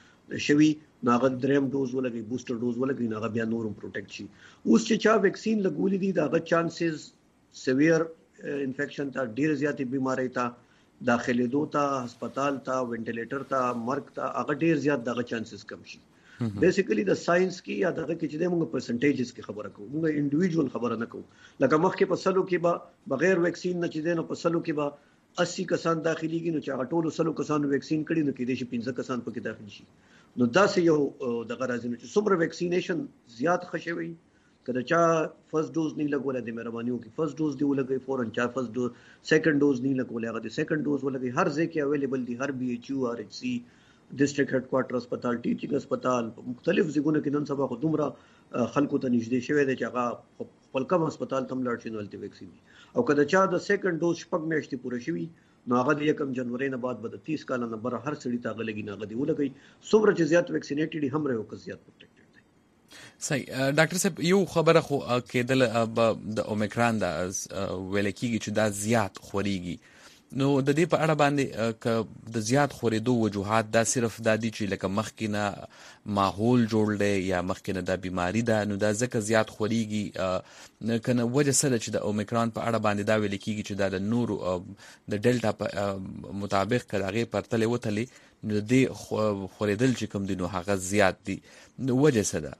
[SPEAKER 14] شوی نو هغه دریم ډوز ولګي بوستر ډوز ولګي نو هغه بیا نورم پروټیکټ شي. اوس چې چا ویکسین لګولې دي داغه چانسز سیویر انفیکشن ته ډیر زیاتې بیماری ته داخلي دوته هسپتال ته وینټیلیټر ته مرګ ته هغه ډیر زیات دغه چانسز کم شي. بیسیکلی د ساينس کې یا دغه کې چې موږ پرسنټیجز کې خبره کوو موږ انډیویډوال خبره نه کوو. لکه مخکې په سلو کې به بغیر ویکسین نه چې دینو په سلو کې به اسی کسان داخليږي نو چې هغه ټول سلو کسان ویکسین کړي نو کې دې شي پنځه کسان پکې داخل شي نو دا سه یو دغه راځي نو چې څومره ویکسینیشن زیات خشوي کله چا فرست ډوز نه لګولای د مهربانيو کې فرست ډوز دی ولګي فورن چا فرست ډوز سیکنډ ډوز نه لګولای هغه د سیکنډ ډوز ولګي هر ځای کې اویلیبل دي هر بي ایچ یو ار ایچ سی ډیسټریکټ هډ کوارټر هسپتال ټیچینګ هسپتال مختلف ځایونو کې نن سبا خو دومره خلکو ته نږدې شوی دی چې هغه خپل کوم هسپتال تم لاړ شي نو الټي ویکسین او کله چا د سیکنډ ډوز شپږ میاشتې پوره شوی نو هغه د یکم جنوري نه بعد به د تیس کال نه بر هر سړی ته غلګي نه غدي ولګي څومره چې زیات ویکسینیټډ هم رهو که زیات پروټیکټډ دی.
[SPEAKER 1] صحیح. ډاکټر صاحب یو خبره خو کېدل د اومیکرون د ویل کېږي چې دا زیات خوريږي نو د دې په اړه باندې ک د زیات خورېدو وجوهات دا صرف د دې چې لکه مخکینه ماحول جوړ دی یا مخکینه د بیماری ده نو دا ځکه زیات خوريږي کنه وجه سره چې د اومیکرون په اړه باندې دا ویل کېږي چې دا د نور د ډیلټا په مطابق کړهغه پرتلې وتلې نو د دې خورېدل چې کوم دي نو هغه زیات دي نو وجه څه ده؟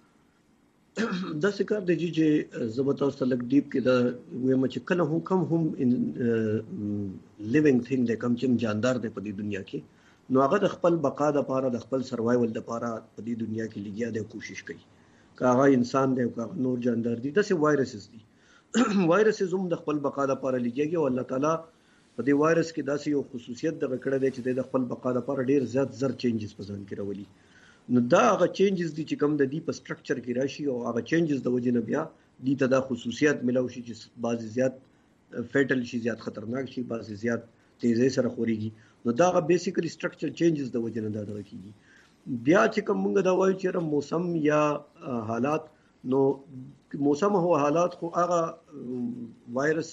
[SPEAKER 14] دا څنګه د جی چې زبط او سلک ډیپ کې دا ویم چې کله هم کم هم لیوینګ تھنګ د کم چې جاندار دی په دې دنیا کې نو هغه د خپل بقا د لپاره د خپل سروایول د لپاره په دې دنیا کې لګیا دی کوشش کوي کاغه انسان دی کاغه نور جاندار دي داسې وایرسز دي وایرسز هم د خپل بقا د لپاره لګیږي او الله تعالی په دې وایرس کې داسې یو خصوصیت د کړه دی چې د خپل بقا د لپاره ډیر زیات زر چینجز په ځان کې راولي نو دا هغه چینجز دي چې کوم د دې په سټرکچر کې راشي او هغه چینجز د وجې نه بیا دې ته دا خصوصیت ملو شي چې بعضی زیات فیټل شي زیات خطرناک شي بعضی زیات تیزی سره خوريږي نو دا هغه بیسیکلی سټرکچر چینجز د وجې نه دا کیږي. بیا چې کوم موږ دا وایو چې موسم یا حالات نو موسم او حالات خو هغه وایرس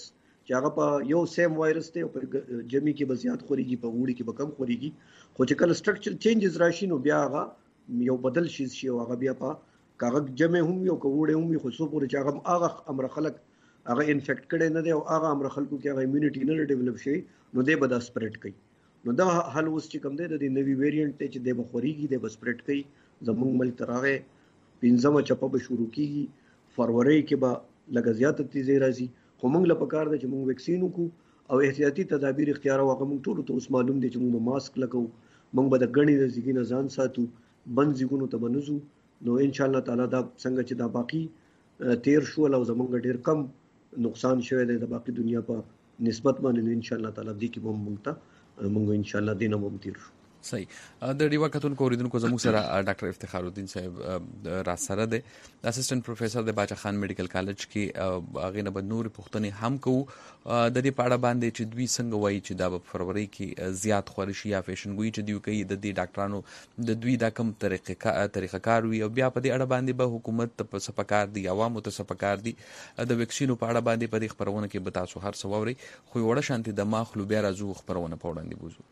[SPEAKER 14] چې هغه په یو سیم وایرس ته په جمی کې بزیات خوريږي په وړي کې به کم خوريږي خو چې کله سټرکچر چینجز راشي نو بیا هغه یو بدل شي شي او هغه بیا په کاغذ جمع هم یو کوړې هم خو څو پورې چې هغه هغه امر خلک هغه انفیکټ کړي نه دی او هغه امر خلکو کې هغه ایمونټی نه ډیولپ شي نو دی به دا سپریډ کوي نو دا حل اوس چې کوم دی د نوی ویریانټ ته چې دی به خوريږي دی به سپریډ کوي زمونږ ملک تراغه پنځمه چپه به شروع کیږي فروری کې به لږ زیات تیزی راځي خو موږ له پکار د چې موږ ویکسین وکړو او احتیاطي تدابیر اختیار واغه موږ ټول ته اوس معلوم دي چې موږ ماسک لګو موږ به د غني د ځګینه ځان ساتو بند ځګونو ته بنځو نو ان شاء الله تعالی دا څنګه چې دا باقی تیر شو او زمونږ ډیر کم نقصان شوی دی د باقی دنیا په نسبت باندې ان شاء الله تعالی دې کې هم موږ ته موږ ان شاء الله دینه هم تیر شو
[SPEAKER 1] صحیح د ډیوا کتونکو اوریدونکو زموږ سره ډاکټر افتخار الدین صاحب را سره دی اسسټنټ پروفیسور د باچا خان میډیکل کالج کې هغه نه نور پوښتنې هم کوو د دې پاړه باندې چې دوی څنګه وایي چې دا په فروری کې زیات خورشي یا فیشن ګوي چې دوی کوي د دې ډاکټرانو د دوی دا کم طریقې طریقه کار وي او بیا په دې اړه باندې به حکومت په سپکار دي عوامو ته سپکار دي د ویکسینو په اړه باندې په دې خبرونه کې به تاسو هر څه واوري خو وړه شانتي د ماخلو بیا راځو خبرونه په وړاندې بوزو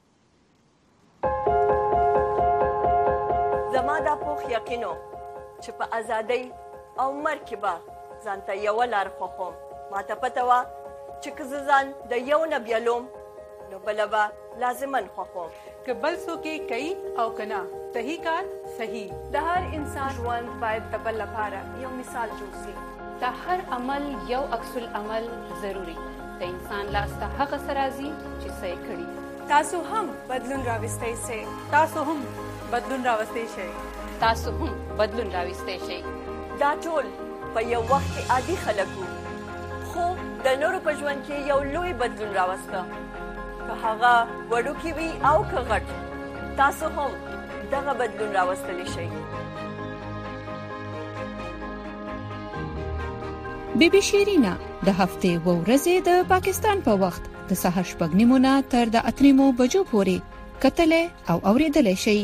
[SPEAKER 5] زما دا پوخ یقینو چې په ازادۍ او مرګ کې به ځانته یوه لار خوښوم ماته پته وه چې که زه ځان د یو نه بیلوم نو بله به لازمن خوښوم
[SPEAKER 15] که بل څوک یې کوي او که نه صحیح کار صحیح
[SPEAKER 7] د هر انسان ژوند باید د بل لپاره یو مثال جوړ شي د هر عمل یو عکس العمل ضروري د انسان لاس ته هغه څه راځي چې څه یې کړي
[SPEAKER 15] تاسو هم بدلون راوستی شئ تاسو هم بدلون راوستی شئ
[SPEAKER 7] تاسو هم بدلون راوستی شئ
[SPEAKER 5] دا ټول په یو وخت کې عادي خلک وو خو د نورو په ژوند کې یو لوی بدلون راوسته که هغه وړوکی وي او که غټ تاسو هم دغه بدلون راوستلی شئ
[SPEAKER 2] بی بی شیرینا د هفتې و ورځې د پاکستان په وخت د سهار شپږ نیمو نه تر د اته نیمو بجو پورې کتلې او اوریدلې شئ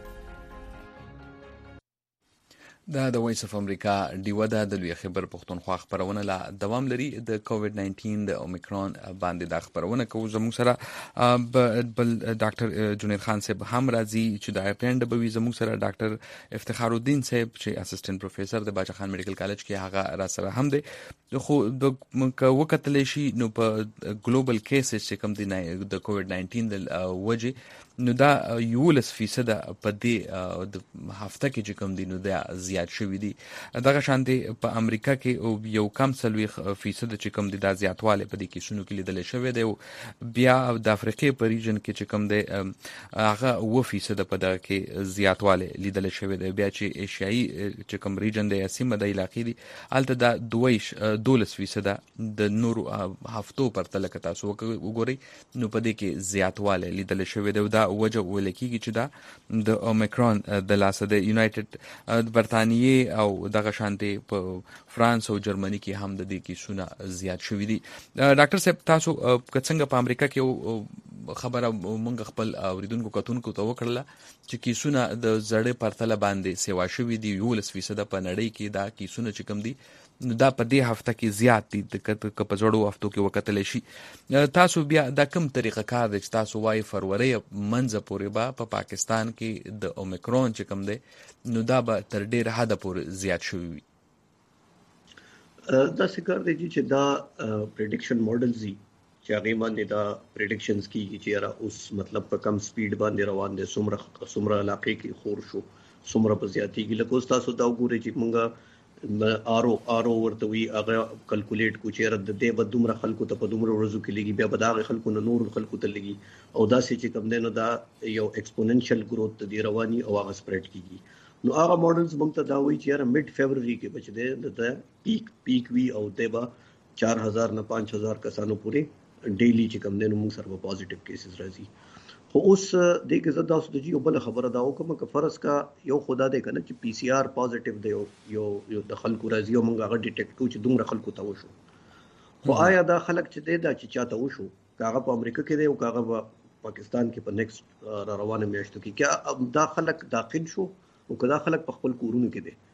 [SPEAKER 1] دا د وایس اف امریکا ډیوه ده د لوی خبر پښتونخوا خبرونه لا دوام لري د کووډ ناینټین د اومیکرون باندې د خبرونه کوو زموږ سره بل ډاکټر جونیر خان صاحب هم راځي چې د اپینډ بوي زموږ سره ډاکټر افتخار الدین صاحب چې اسسټنټ پروفیسور د باچا خان میډیکل کالج کې هغه را سره هم دی خو د وکتل شي نو په ګلوبل کیسز چې کوم دي د کووډ ناینټین د وجه نو دا یولس فیصد په دې د هفته کې چې کوم دي نو دا زیات شوی دي دغه شانتي په امریکا کې یو کم سلويخ فیصد چې کوم دي دا زیاتواله په دې کې شنو کې لیدل شوی دی بیا د افریقې په ریجن کې چې کوم دی هغه و فیصد په دغه کې زیاتواله لیدل شوی دی بیا چې ایشیایي چې کوم ریجن دی سیمه د علاقې دي الته دا دویش دولس فیصد د نورو هفتو پر تل تاسو وګورئ نو په دې کې زیاتواله لیدل شوی دی دا وجه ولکېږي چې دا د اومیکرون د لاسه د یونایټډ برتانیې او دغه شانتي په فرانس او جرمني کې هم د دې کیسونه زیات شوي دي ډاکټر صاحب تاسو څنګه په امریکا کې خبره مونږ خپل اوریدونکو کتونکو ته وکړله چې کیسونه د زړې پرتله باندې سیوا شوي دي یولس فیصد په نړۍ کې دا کیسونه چې کوم دي نو دا په دې هفته کې زیات دي د په زړو هفتو کې وکتل شي تاسو بیا دا کوم طریقه کار دی چې تاسو وايي فروری منځ پورې به په پاکستان کې د اومیکرون چې کوم دی نو دا به تر ډیر حد پورې زیات شوی وي
[SPEAKER 14] دا څنګه دی چې دا پریډکشن ماډلز دي چې هغه باندې دا پریډکشنز کیږي چې را اوس مطلب په کم سپیډ باندې روان دي سمره سمره علاقې کې خور شو سمره په زیاتی کې لکه تاسو دا وګورئ چې مونږه آرو آرو ورته وی هغه کلکولیټ کو چې رد دې به دومره خلکو ته په دومره ورځو کې لګي بیا به دا خلکو نه نور خلکو ته لګي او دا چې کوم دی نو دا یو ایکسپوننشل گروث دی رواني او هغه سپریډ کیږي نو هغه ماډلز موږ ته دا وایي چې یاره میډ فیبرری کې بچ دی د پیک پیک وی او دیبا چار هزار نه پانچ هزار کسانو پورې ډیلی چې کوم دی نو موږ سره پوزټیو کیسز راځي خو اوس د کې زدا اوس د یو بل خبره دا وکم چې فرض کا یو خدا دې کنه چې پی سی آر پوزټیو دی یو یو د خلکو راځي او موږ هغه ډیټیکټ کوو چې دومره خلکو ته وشو خو آیا دا خلک چې دی دا چې چاته وشو کاغه په امریکا کې دی او کاغه په پاکستان کې په نیکسټ روانه میاشتو کې کیا دا خلک داخل شو او کدا خلک په خپل کورونو کې دي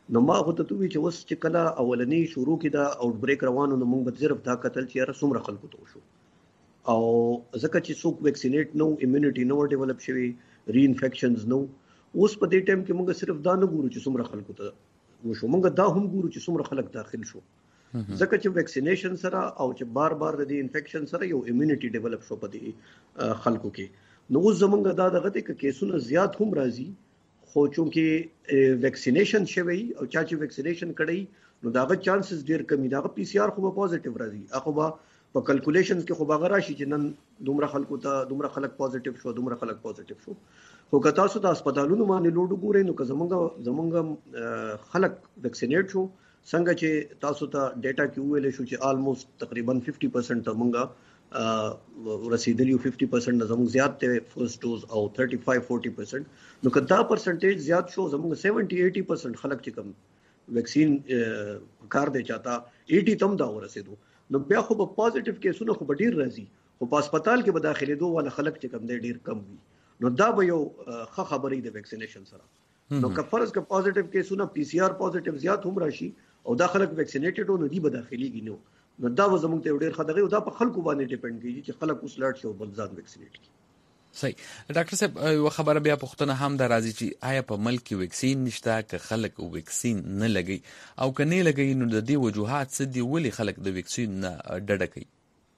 [SPEAKER 14] نو ما خو ته وی چې اوس چې کله اولنی شروع کې دا اوټ بریک روانو نو موږ به صرف دا قتل چې را څومره خلکو ته وشو او ځکه چې څوک ویکسینیټ نو امیونټي نو ډیولپ شوی ری انفیکشنز نو اوس په دې ټایم کې موږ صرف دا نه ګورو چې څومره خلکو ته وشو، موږ دا هم ګورو چې څومره خلک داخل شو، ځکه چې ویکسینیشن سره او چې بار بار د انفیکشن سره یو امیونټي ډیولپ شو په دې خلکو کې. نو اوس زمونږ دا دغه کې کیسونه زیات هم راځي، خو چونکې ویکسینیشن شوی او چا چې ویکسینیشن کړی نو داغه چانسز ډیر کمی، داغه پی سی آر خو پوزټیو راځي، هغه به په کیلکولیشنز کې خو به راشي چې نن دومره خلکو ته دومره خلک پوزټیو شو دومره خلک پوزټیو شو. خو که تاسو د هسپتالونو باندې لوډ وګورئ نو که زمونږ زمونږ خلک ویکسینیټ شو څنګه چې تاسو ته ډیټا کې ویل شو چې آلموست تقریبا پچاس پرسنٹ ته مونږه رسیدلی یو پچاس پرسنٹ زموږ زیات ته فرست ډوز او پنځه پنځه چالیس پرسنٹ، نو کدا پرسنټیج زیات شو زموږ سیونټي ایټي پرسنٹ خلک چې کوم ویکسین کار دی چاته ایټي تم دا ورسېدو، نو بیا خو په پوزټیو کیسونه خو ډیر راځي، خو په هسپتال کې به داخلي دوه ولا خلک چې کوم دی ډیر کم وي، نو دا به یو ښه خبرې د ویکسینیشن سره. نو که فرض که پوزټیو کیسونه پی سی آر پوزټیو زیات هم راشي او دا خلک ویکسینیټډ نو دی به داخليږي، نو نو دا و زموږ ته ډیر خدای او دا په خلکو باندې ډیپند کیږي چې خلک اوس لاړ شي او بل ځان ویکسینیټ کړي.
[SPEAKER 1] صحیح. ډاکټر صاحب یو خبره بیا پوښتنه هم دا راځي چې آیا په ملک کې ویکسین نشته که خلک ویکسین نه لګي او که نه لګي نو د دې وجوهات څه دي ولې خلک د ویکسین نه ډډه کوي؟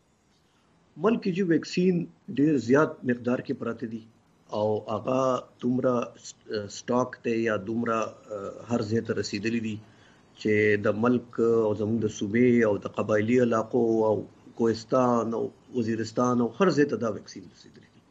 [SPEAKER 14] ملک کې چې ویکسین ډیر زیات مقدار کې پراته دي او هغه دومره سٹاک ته یا دومره هر ځای ته رسیدلی دي چې د ملک او زموږ د صوبې او د قبایلی علاقو او کوهستان او وزیرستان او هر ځای ته دا ویکسین رسیدلی دي.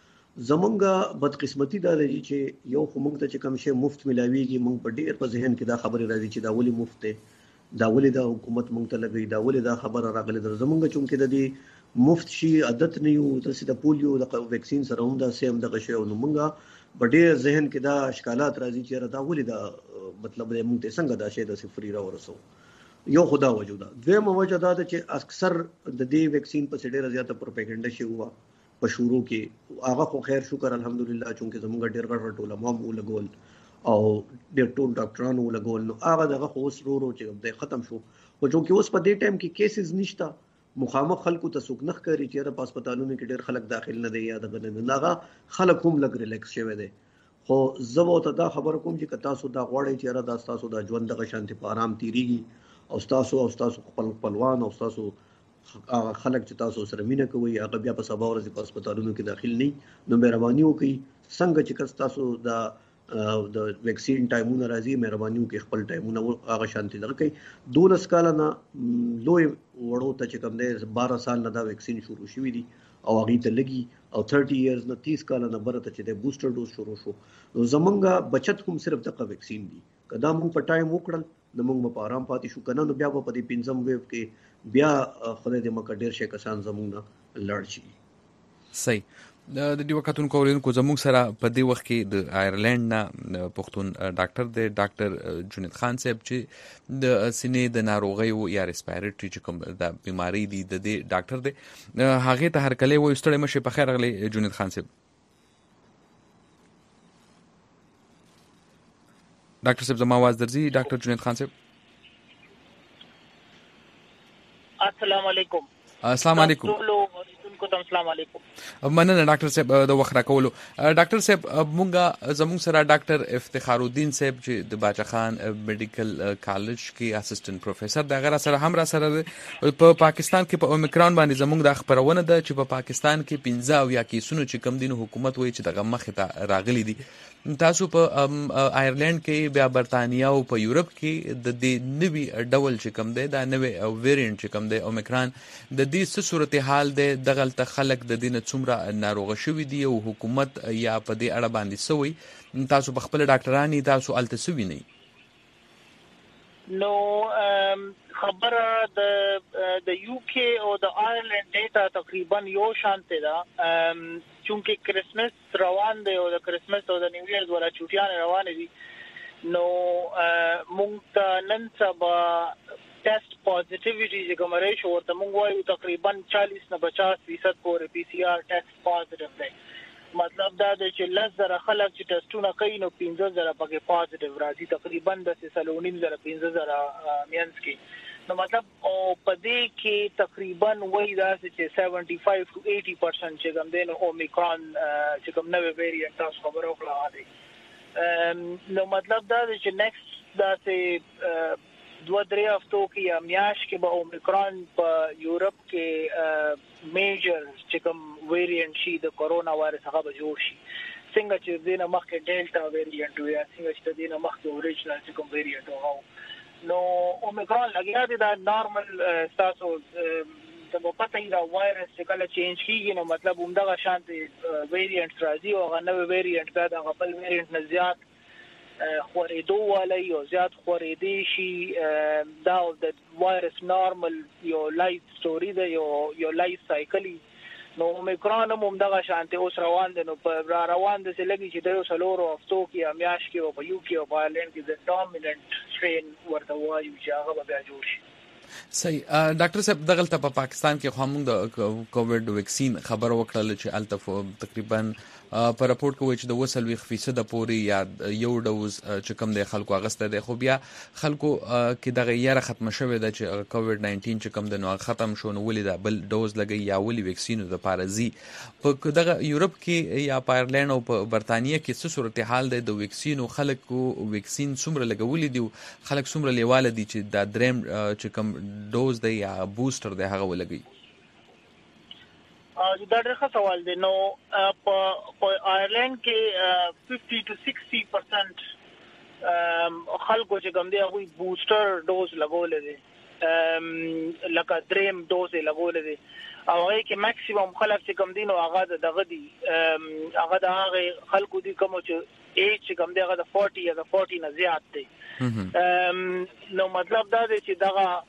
[SPEAKER 14] زمونږ بدقسمتي دا دی چې یو خو موږ ته چې کوم شی مفت ملاویږي موږ په ډیر په ذهن کې دا خبره راځي چې دا ولې مفت دی، دا ولې دا حکومت موږ ته لګوي، دا ولې دا خبره راغلې ده. زمونږ چونکې د دې مفت شي عادت نه یو، تاسو د پولیو د ویکسین سره هم دا سیم دغه شی او موږ په ډیر ذهن کې دا اشکالات راځي چې دا ولې دا مطلب دې موږ ته څنګه دا شی د صفری را ورسو. یو خدا وجوده دویمه وجه دا ده چې اکثر د دې ویکسین په ډیره زیاته پروپاګاندا شي هوا په شروع کې، هغه خو خیر شکر الحمدلله چونکې زموږ ډیر غټ غټ علماء مو لګول او ډیر ټول ډاکټرانو لګول، نو هغه دغه خو اوس ورو ورو چې د ختم شو. او چونکې اوس په دې ټایم کې کیسز نشته، مخامخ خلکو ته څوک نه ښکاري چې په هسپتالونو کې ډیر خلک داخل نه دی یا دغه نه، هغه خلک هم لګ ریلیکس شوی دی. خو زه به ته دا خبره کوم چې تاسو دا غواړئ چې دا تاسو د ژوند دغه شانتي په آرام تیریږي او تاسو او تاسو خپل خپلوان او تاسو خلک چې تاسو سره مینه کوي هغه بیا په سبا ورځ په هسپتالونو کې داخل نه، نو مهرباني وکړئ څنګه چې تاسو دا د ویکسین ټایمونه راځي مهرباني وکړئ خپل ټایمونه هغه شانتي لږ کوي. دولس کاله نه لوی وړو ته چې کوم دی بارہ سال نه دا ویکسین شروع شوی دی او هغه ته لګي او تیس ایئرز نه تیس کاله نه برته چې د بوستر ډوز شروع شو، نو زمونږ بچت هم صرف دغه ویکسین دی. کدا موږ په ټایم وکړل نو موږ په آرام پاتې شو، کنه نو بیا په دې پنځم ویو کې بیا خدای دې مکه ډیر شي کسان زمونږ لړ شي.
[SPEAKER 1] صحیح. د دې وختونو کولینکو زموږ سره په دې وخت کې د آیرلند نه پښتون ډاکټر دی ډاکټر جنید خان صاحب چې د سینې د ناروغیو یا ریسپایریټری چې کوم د بیماری دي د دې ډاکټر دی، هغه ته هر کله وایي ستړي مشه په خیر غلي جنید خان صاحب. ډاکټر صاحب زما आवाज درځي؟ ډاکټر جنید خان صاحب
[SPEAKER 16] السلام علیکم.
[SPEAKER 1] السلام علیکم.
[SPEAKER 16] السلام علیکم.
[SPEAKER 1] مننه ډاکټر صاحب د وخت راکولو. ډاکټر صاحب مونږه زموږ سره ډاکټر افتخار الدین صاحب چې د باچا خان میډیکل کالج کې اسسټنټ پروفیسور د غیر سره هم را سره په پاکستان کې په اومیکرون باندې زموږ د خبرونه ده چې په پاکستان کې پنځه او یا کیسونو چې کم دین حکومت وایي چې دغه مخه ته راغلي دي. تاسو په آیرلند کې بیا برتانیا او په یورپ کې د دې نوي ډول چې کم دی دا نوي ویریانت چې کم دی اومیکرون د دې څه صورتحال دی دغه ته خلک د دینه څومره ناروغه شوي دي او حکومت یا په دې اړه باندې سوي تاسو په خپل ډاکټرانی تاسو الته سوي نه؟
[SPEAKER 16] نو خبره د د یو کې او د آیرلند ډیټا تقریبا یو شانته ده، چونکه کریسمس روان دی او د کریسمس او د نیو ایرز ولا چوټیان روان دي، نو مونږ ته نن سبا ټیسټ پوزټیویټي چې کوم ریشو ورته مونږ وایو تقریبا چالیس نه پچاس فیصد پورې پی سی آر ټیسټ پوزټیو دی. مطلب دا دی چې لس زره خلک چې ټسټونه کوي نو پنځه زره پکې پازیټیو راځي تقریبا د سلونیم زره پنځه زره مینس کې نو مطلب او په دې کې تقریبا وایي دا چې سیونټي فایو ټو ایټي پرسنټ چې کوم دی نو اومیکرون چې کوم نوې ویریانټ تاسو خبرو کړه دی نو مطلب دا دی چې نیکسټ دا چې دوه درې هفتو کې یا میاشت کې به اومیکرون په یورپ کې میجر چې کوم ویریانټ شي د کورونا وایرس هغه به جوړ شي څنګه چې دینه مخکې ډیلټا ویریانټ وي څنګه چې دینه مخکې اوریجنل چې کوم ویریانټ وو نو اومیکرون لګیا دی دا نارمل تاسو د په پته دا وایرس چې کله چینج کیږي نو مطلب همدغه شانتي ویریانټ راځي او هغه نوې ویریانټ دا د خپل ویریانټ نه زیات خورېدو والی او زیات خورېدی شي دا د وایرس نارمل یو لایف سټوري ده یو یو لایف سایکل نو اومیکرون هم همدغه شانتي اوس روان دي نو په روان دي چې لګي چې د یو څلورو هفتو کې یا میاشت کې او په یو کې او په آیرلینډ کې د ډومیننټ سټرین ورته وایي چې هغه به بیا جوړ شي
[SPEAKER 1] صحیح ډاکټر صاحب دغلته په پاکستان کې خو موږ د کووډ ویکسین خبر وکړل چې الته تقریبا په راپورټ کې وایي چې د وسلوي فیصد پورې یا یو ډوز چې کوم د خلکو اغسته دی خو بیا خلکو کې دغه یاره ختم شوه د چې کووډ ناینټین چې کوم د نو ختم شو نو ولې دا بل ډوز لګي یا ولې ویکسین د پارزي په دغه یورپ کې یا په آیرلینډ او په برتانیې کې څه صورتحال دی د ویکسین او خلکو ویکسین څومره لګولې دي خلک څومره لیواله دي چې دا دریم چې کوم ډوز دی یا بوستر دی هغه ولګي
[SPEAKER 16] دا ډېر ښه سوال دی نو په آیرلینډ کې ففټي ټو سکسټي پرسنټ خلکو چې کوم دی هغه بوستر ډوز لګولې دي لکه دریم ډوز یې لګولې دي او هغه کې میکسیمم خلک چې کوم دي نو هغه دغه دي هغه د هغه خلکو دي کوم چې ایج چې کوم دی هغه د فورټي یا د فورټي نه زیات دی نو مطلب دا دی چې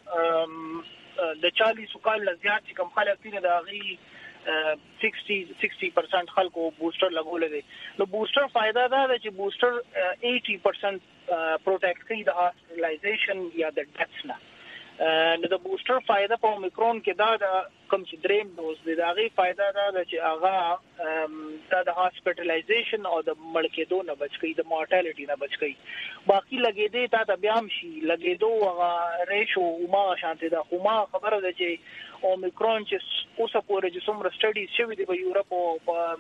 [SPEAKER 16] دغه د چالیس کال نه زیات چې کوم خلک دي د هغه سکسټي سکسټي پرسنټ خلکو بوستر لګولې دي نو بوستر فائدہ دا ده چې بوستر ایټي پرسنټ پروټیکټ کوي د هاسپټلایزیشن یا د ډیث نه نو د بوستر فائدہ په اومیکرون کې دا د کوم چې دریم ډوز دی دا غي فائدہ دا ده چې هغه د هاسپټلایزیشن او د مړ کېدو نه بچ کوي د مورټالټي نه بچ کوي باقي لګېدې تا ته بیا هم شي لګېدو هغه ریشو ما شانته دا خو ما خبره ده چې اومیکرون چې اوسه پورې چې څومره سټډیز شوي دي په یورپ او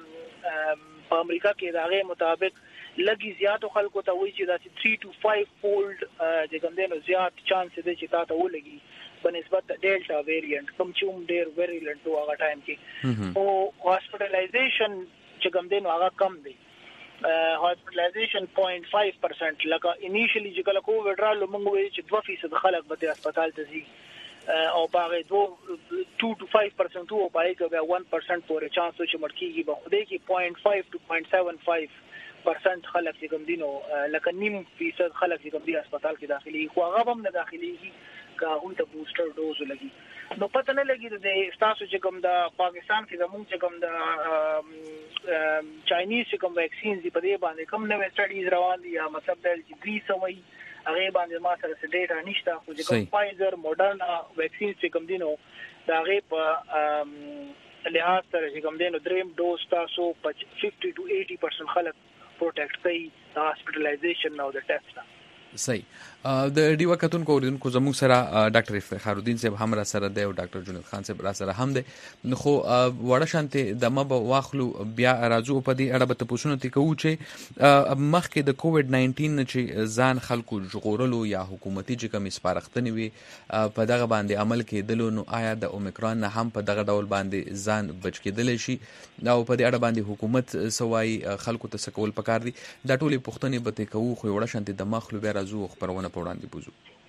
[SPEAKER 16] په امریکا کې دا غي مطابق لګي زیاتو خلکو ته وایي چې دا تhree to five fold د ګندنو زیات چانس دی چې تاسو ولګي په نسبت ډیلټا ویریانټ کوم چې هم ډیر ویریلنت و هغه ټایم کې او هاسپټلایزیشن چې ګندنو هغه کم دی هاسپټلایزیشن zero point five percent لکه انیشلی چې کله کووډ رالو موږ وایي چې two فیصد خلک به هسپتال ته ځي او باغې دو two to five percent او باغې کې بیا one percent پورې چانس چې مړ کیږي به خوده کې zero point five to zero point seven five percent خلک چې کوم دینو لکه نیم فیصد خلک چې کوم دی هسپتال کې داخلي خو هغه هم نه داخليږي که هغه ته بوستر ډوز لګي نو پته نه لګي د تاسو چې کوم د پاکستان کې زموږ چې کوم د چاینیز چې کوم ویکسین دی په دې باندې کوم نوې سټډیز روان دي یا مطلب د درې سوه هغه باندې ما سره څه ډیټا نشته خو چې کوم فایزر موډرنا ویکسین چې کوم دینو دا غي په لحاظ سره چې کوم دینو دریم ډوز تاسو په fifty to eighty percent خلک پروټیکټ کوي د هاسپټلایزیشن او د ټیسټ نه
[SPEAKER 1] صحیح د ډیوا کتون کوردونکو زموږ سره ډاکټر افتخار الدین صاحب هم را سره دی او ډاکټر جنید خان صاحب را سره هم دی خو وړه شانته د مبه واخلو بیا راځو په دې اړه به تاسو ته کوو چې مخکې د کووډ ناینټین چې ځان خلکو جوړولو یا حکومتي چې کوم سپارښتنې وي په دغه باندې عمل کېدل نو آیا د اومیکرون نه هم په دغه ډول باندې ځان بچ کېدل شي او په دې اړه باندې حکومت سوای خلکو ته سکول پکار دي دا ټولې پوښتنې به کوو خو وړه شانته د مخلو بیا راځو خبرونه په وړاندې بوزو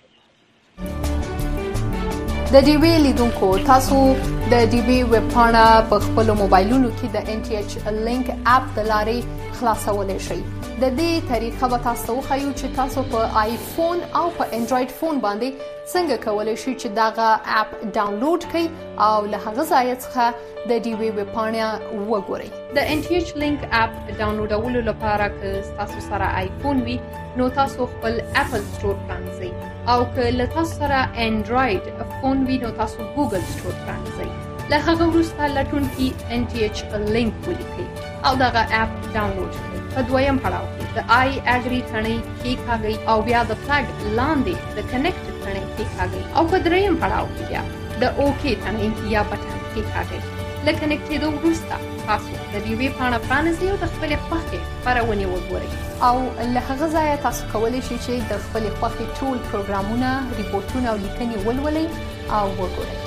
[SPEAKER 7] د ډي وی لیدونکو تاسو د ډي وی ویب پاڼه په خپل موبایلونو کې د ان ټي ایچ لینک اپ د لارې خلاصولای شئ د دې طریقه به تاسو خایو چې تاسو په آیفون او په انډراید فون باندې څنګه کولای شئ چې داغه اپ ډاونلوډ کړئ او له هغه ځای څخه د ډي وی ویب پاڼه وګورئ د ان ټي ایچ لینک اپ ډاونلوډولو لپاره که تاسو سره آیفون وي نو تاسو خپل اپل سٹور پرانځئ او که له تاسو سره انډراید فون وي نو تاسو ګوګل سٹور پرانځئ له هغه وروسته لټون کې ان ټي ایچ لینک ولیکئ او دغه اپ ډاونلوډ کړئ. په دویم پړاو کې د آی اګری ثنې کېکاږئ او بیا د فلګ لاندې د کنیکټ ثنې کېکاږئ او په دریم پړاو کې بیا د اوکې ثنې یا بټن کېکاږئ. له کنیکټېدو وروسته تاسو د ډیوې پاڼه پرانیزئ او د خپلې خوښې خپرونې وګورئ او له هغه ځایه تاسو کولی شئ چې د خپلې خوښې ټول پروګرامونه، ریپورټونه او لیکنې ولولئ او وګورئ.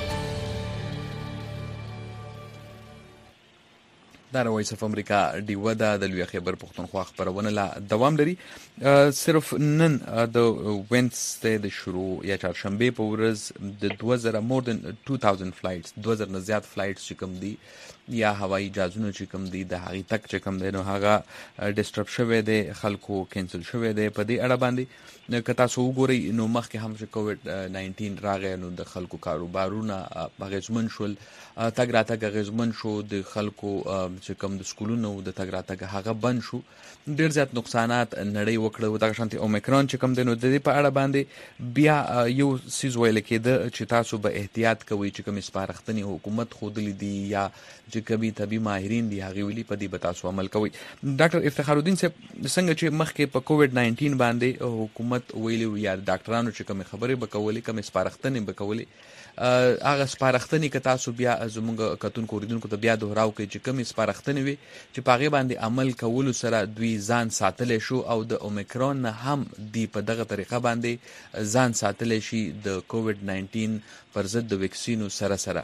[SPEAKER 1] دا وایس اف امریکا ډیوه ده د لوی خیبر پښتونخوا خبرونه لا دوام لري. صرف نن د وینسډے د شروع یا چهارشنبه په ورځ د دوه زره مور دن دوه هزار فلایټس دوه زره نه زیات فلایټس چې کوم دي یا هوایي جهازونه چې کوم دي د هغې تک چې کوم دی نو هغه ډسټرب شوی دی، خلکو کینسل شوی دی. په دې اړه باندې که تاسو وګورئ نو مخکې هم چې کووډ ناینټین راغی نو د خلکو کاروبارونه اغېزمن شول، تګ راتګ اغېزمن شو، د خلکو چې کوم د سکولونو د تګ راتګ هغه بند شو، ډېر زیات نقصانات نړۍ وکړه. دغه شانتي اومیکرون چې کوم دی نو د دې په اړه باندې بیا یو څیز ویل کېده چې تاسو به احتیاط کوئ چې کومې سپارښتنې حکومت ښودلي دي یا چې کومې طبي ماهرین دي هغې ویلي په دې به تاسو عمل کوئ. ډاکټر افتخار الدین صاحب څنګه چې مخکې په کووډ ناینټین باندې حکومت ویلي یا ډاکټرانو چې کومې خبرې به کولې، کومې سپارښتنې به کولې، هغه سپارښتنې که تاسو بیا زموږ کتونکو اوریدونکو ته بیا دوهراو کوئ چې کومې سپارښتنې وي چې په هغې باندې عمل کولو سره دوی ځان ساتلی شو او د اومیکرون نه هم دی په دغه طریقه باندې ځان ساتلی شي د کووډ ناینټین پر ضد د ویکسینو سره سره.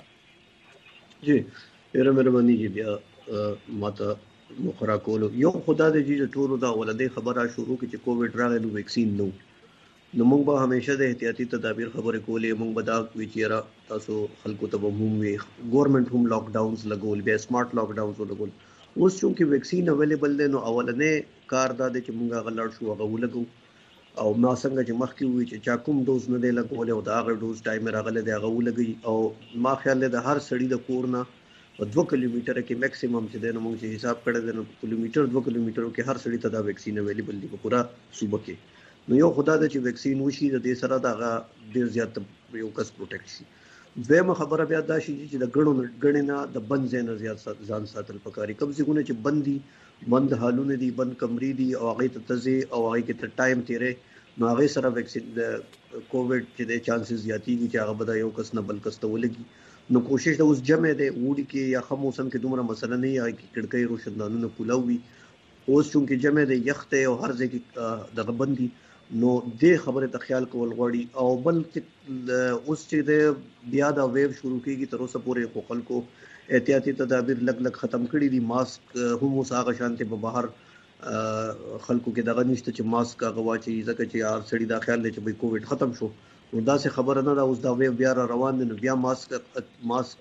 [SPEAKER 14] جی ډېره مهرباني چې بیا ماته مقرره کولو. یو خدا دې چې ټولو دا ولدې خبره شروع کړي چې کووډ راغی نو ویکسین نو نو موږ به همیشه د احتیاطي تدابیر خبرې کولې. موږ به دا وی چې تاسو خلکو ته به هم وي ګورنمنت هم لاک ډاونز لګول، بیا سمارټ لاک ډاونز لګول. اوس چونکې ویکسین اویلیبل دی نو اولنې کار دا دی چې موږ هغه لاړ شو هغه ولګو او ما څنګه چې مخکې ووي چې چا کوم ډوز نه دی لګولی او د هغه ډوز ټایم راغلی دی هغه ولګوي. او ما خیال دی د هر سړي د کور نه په دوه کیلومیټره کې میکسیمم چې دی نو موږ چې حساب کړی دی نو کیلومیټر دوه کیلومیټرو کې هر سړي ته دا ویکسین اویلیبل دی په پوره صوبه کې. نو یو خدا د چې ویکسین وشي د دې سره د هغه ډېر زیات یو کس پروټیکټ شي. دویمه خبره بیا دا شي چې د ګڼو ګڼې نه د بند ځای نه زیات ځان ساتل پکاري. کوم ځایونه چې بند دي، بند هالونه دي، بند کمرې دي او هغې ته ته ځې او هغې کې ته ټایم تېرې نو هغې سره ویکسین د کووډ چې دی چانسز زیاتېږي چې هغه به د یو کس نه بل کس ته ولګي. نو کوشش د اوس جمع دی اوړي کې یا ښه موسم کې دومره مسله نه وي، هغې کې کړکۍ روشندانونه کولاو وي. اوس چونکې جمع دی یخ دی او هر ځای کې دغه بند دي نو دې خبرې ته خیال کول غواړي. او بل اوس چې د بیا دا ویو شروع کېږي تر اوسه پورې خو خلکو احتیاطي تدابیر لږ لږ ختم کړي دي. ماسک هم اوس هغه شانتې په بهر خلکو کې دغه نشته چې ماسک هغه واچوي ځکه چې هر سړي دا خیال دی چې بھئی کووډ ختم شو. نو داسې خبره نه ده، اوس دا ویو بیا را روان دی نو بیا ماسک ماسک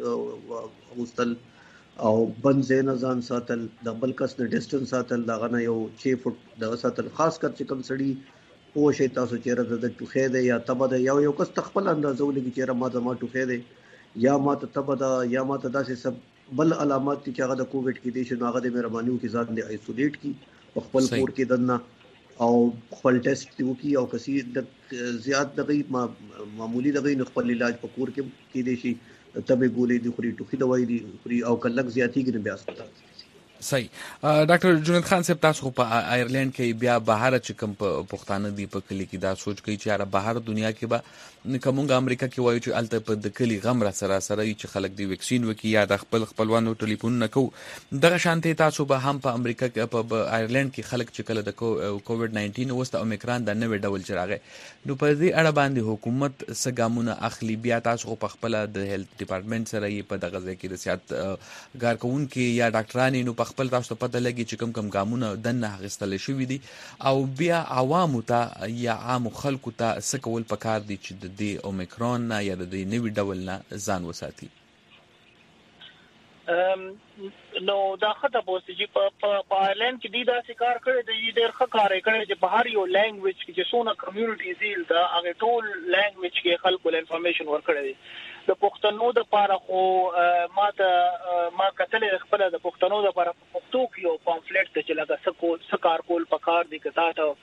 [SPEAKER 14] اغوستل او بند ځای نه ځان ساتل، د بل کس نه ډسټنس ساتل، دغه نه یو چھ فټ دغه ساتل. خاص کر چې کوم سړي پوه شئ تاسو چېرې د ټوخی دی یا تبه ده یا یو کس ته خپل اندازه ولګي چېرې ما زما ټوخی دی یا ما ته تبه ده یا ما ته داسې سب بل علامات دي چې هغه د کووډ کېدی شي نو هغه د مهرباني وکړي ځان دې آیسولیټ کړي په خپل کور کې دننه او خپل ټیسټ وکړي او کسي د زیات دغه معمولی دغه نو خپل علاج په کور کې کېدی شي، تبه ګولې دي خوري، ټوخي دوايي دي خوري او کلک زیاتېږي نه بیا هسپتال.
[SPEAKER 1] صحیح. ډاکټر جنید خان صاحب تاسو په آیرلند کې بیا بهر چې کوم پښتانه دی په کلی کې دا سوچ کوي چې یاره بهر دنیا کې به کومه امریکا کې وایو چې الته په د کلی غم را سره سره چې خلک دی ویکسین وکي یا د خپل خپلوانو ټلیفون نه کو دغه شانتي تاسو به هم په امریکا کې په آیرلند کې خلک چې کله د کووډ ناینټین وسته اومیکران د نوې ډول چراغه نو په دې اړه باندې حکومت سګامونه اخلي. بیا تاسو په خپل د هیلث ډپارټمنټ سره یې په دغه ځای کې د صحت کارکونکو یا ډاکټرانو نو په خپل تاسو ته پته لګي چې کم کم ګامونه دنه غستل شوی دي او بیا عوامو ته یا عام خلکو ته سکول پکار دي چې د اومیکرون نه یا د نوې ډول نه ځان وساتي.
[SPEAKER 16] نو دا خطه پوسټ چې په آیرلند کې د داسې کار کړی دی ډېر ښه کار کړی چې بهر یو لینګویج کې چې څونه کمیونټي زیل دا هغه ټول لینګویج کې خلکو له انفارمیشن ورکړی دی. د پښتنو د لپاره خو ما ته ما کتلې خپل د پښتنو د لپاره پښتو کې یو پامفلټ ته چې لکه سکو سکار کول پکار دي که تاسو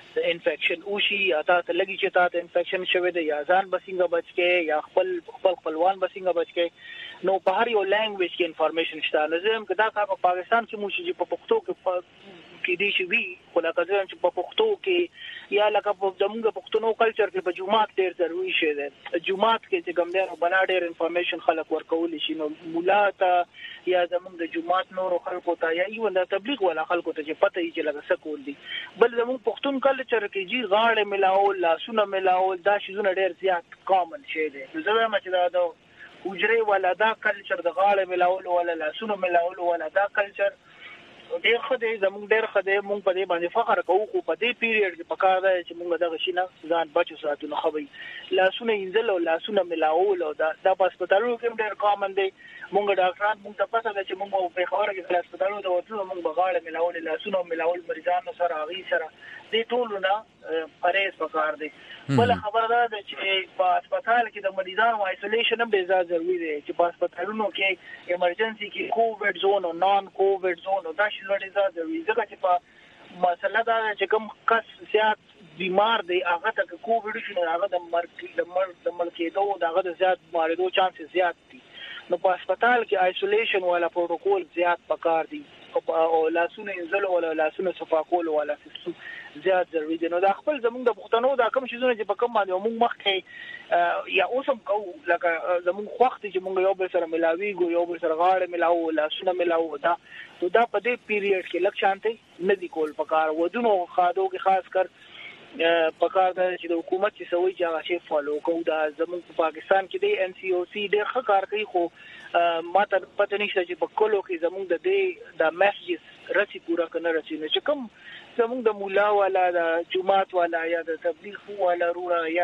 [SPEAKER 16] انفیکشن وشي یا تاسو لګي چې تاسو انفیکشن شوه دی یا ځان بسنګ بچ کې یا خپل خپل خپلوان بسنګ بچ کې نو په هر یو لانګویج کې انفارمیشن شته. لازم کدا کا په پاکستان کې مو چې په پښتو کې کې دي شي وی خو لکه چې په پښتو کې یا لکه په زموږ پښتنو کلچر کې په جمعات ډېر ضروري شي ده. جمعات کې چې کوم ډېر بنا ډېر انفارمیشن خلک ورکول شي نو مولا ته یا زموږ د جمعات نور خلکو ته یا ایو د تبلیغ ولا خلکو ته چې پته یې چې لکه څه کول دي. بل زموږ پښتون کلچر کې جی غاړه ملاول لاسونه ملاول دا شیزونه ډېر زیات کامن شي ده. زه وایم چې دا د حجره ولا دا کلچر د غاړه ملاول ولا لاسونه ملاول ولا دا کلچر ډېر خدای زموږ ډېر خدای مونږ په دې باندې فخر کوو خو په دې پیریډ کې پکار دی چې مونږ دغه شي نه ځان بچو ساتو نو خوي لاسونه انځل او لاسونه ملاول او دا د هسپتالونو کې ډېر کامن دی. مونږ ډاکټران مونږ ته پته ده چې مونږ په خبره کې د هسپتالونو ته ورته مونږ بغاړه ملاول لاسونه ملاول مریضانو سره اغي سره دې ټول نه پرهیز پکار دی. بل خبره ده چې په هسپتال کې د مریضانو آیسولیشن هم ډېر ضروري دی چې په هسپتالونو کې ایمرجنسي کې کووډ زون او نان کووډ زون او دا شی ډېر ضروري ځکه چې په مسله دا چې کوم کس زیات بیمار دی هغه ته کووډ شي هغه د مرګ د مرګ د مړ کېدو دغه د زیات ماریدو چانس زیات دي. نو په هسپتال کې آیسولیشن والا پروتوکول زیات پکار دي او لاسونه انځل ولا لاسونه صفا کول ولا سیستم زیات ضروري دي. نو دا خپل زموږ د پښتنو دا کوم شیزونه چې په کوم باندې موږ مخکې یا اوسم کو لکه زموږ وخت چې موږ یو بل سره ملاویږو یو بل سره غاړه ملاو لاسونه ملاو دا نو دا په دې پیریډ کې لک شانتي نه دی کول پکار ودونو خادو کې خاص کر پکار ده چې د حکومت چې سوي چې هغه شی فالو کوو. دا زموږ په پاکستان کې د ان سی او سی ډېر ښه کار کوي خو ماته پته نشته چې په کلو کې زموږ د دې د میسیجز رسي پورا کنه رسي نه چې کوم زموږ د مولا والا د جمعات والا یا د تبلیغ والا رورا یا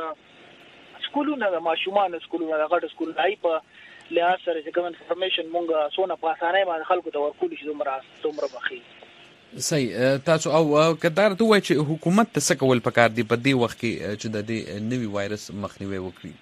[SPEAKER 16] زموږ سکولونه د ماشومان سکولونه د غټ سکولونه ای په لحاظ سره چې کوم انفارمیشن مونږه سونه په اسانه باندې خلکو ته ورکول شي دومره دومره بخي.
[SPEAKER 1] صحیح. تاسو او کدار ته وای چې حکومت ته څه کول پکار دی په دې وخت کې چې د دې نوي وایرس مخنیوي وکړي؟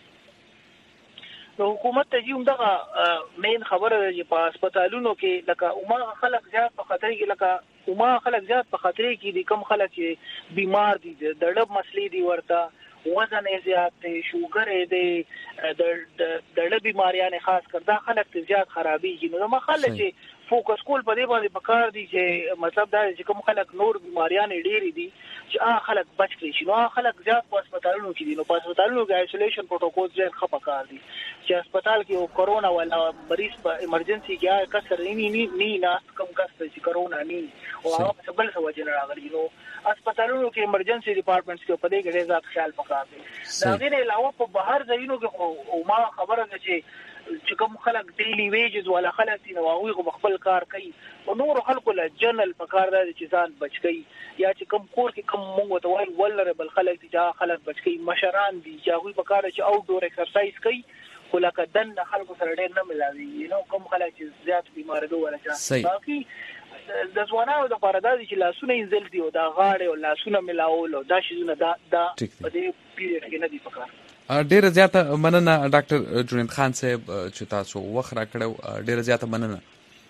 [SPEAKER 16] نو حکومت ته یوم دغه مین خبره ده چې په هسپتالونو کې لکه عمر خلک زیات په خطر کې لکه عمر خلک زیات په خطر کې دي کم خلک چې بیمار دي د ډب مسلې دي ورته وزن یې زیات دی شوګر یې دی د ډب بیماریاں خاص کر دا خلک زیات خرابېږي. نو ما خلک چې فوکس کول په دې باندې پکار دي چې مطلب دا چې کوم خلک نور بیماریاں ډېری دي چې هغه خلک بچ کړي شي. نو هغه خلک زیات په هسپتالونو کې دي نو په هسپتالونو کې آیسولیشن پروتوکول ځای ښه پکار دي چې هسپتال کې یو کرونا ولا مریض په ایمرجنسي کې کسر نه نه نه ناس کم کس چې کرونا نه او هغه بل څه وجه نه راغلی. نو هسپتالونو کې ایمرجنسي ډپارټمنټس کې په دې کې ډېر زیات خیال پکار دي. دا غیر علاوه په بهر ځایونو کې او ما خبره ده چې چې کوم خلک ډیلی ویجز ولا خلک دي نو هغه خپل کار کوي او نور خلکو له جنرال پکار دی چې ځان بچ کوي یا چې کوم کور کې کوم مونږ ته وایي ولربل خلک دي چې خلک بچ کوي مشران دي چې هغه پکار چې اوټ ډور ایکسرسایز کوي خو لکه دن خلکو سره ډېر نه ملاوي نو کوم خلک چې زیات بیمار دي ولا چې باقي د ځوانانو د لپاره دا چې لاسونه انځل دي او دا غاړه او لاسونه ملاول او دا شیزونه دا دا په دې پیریډ کې نه دي پکار.
[SPEAKER 1] ډیره زیاته مننه ډاکټر جنید خان صاحب چې تاسو وخت راکړو. ډیره زیاته مننه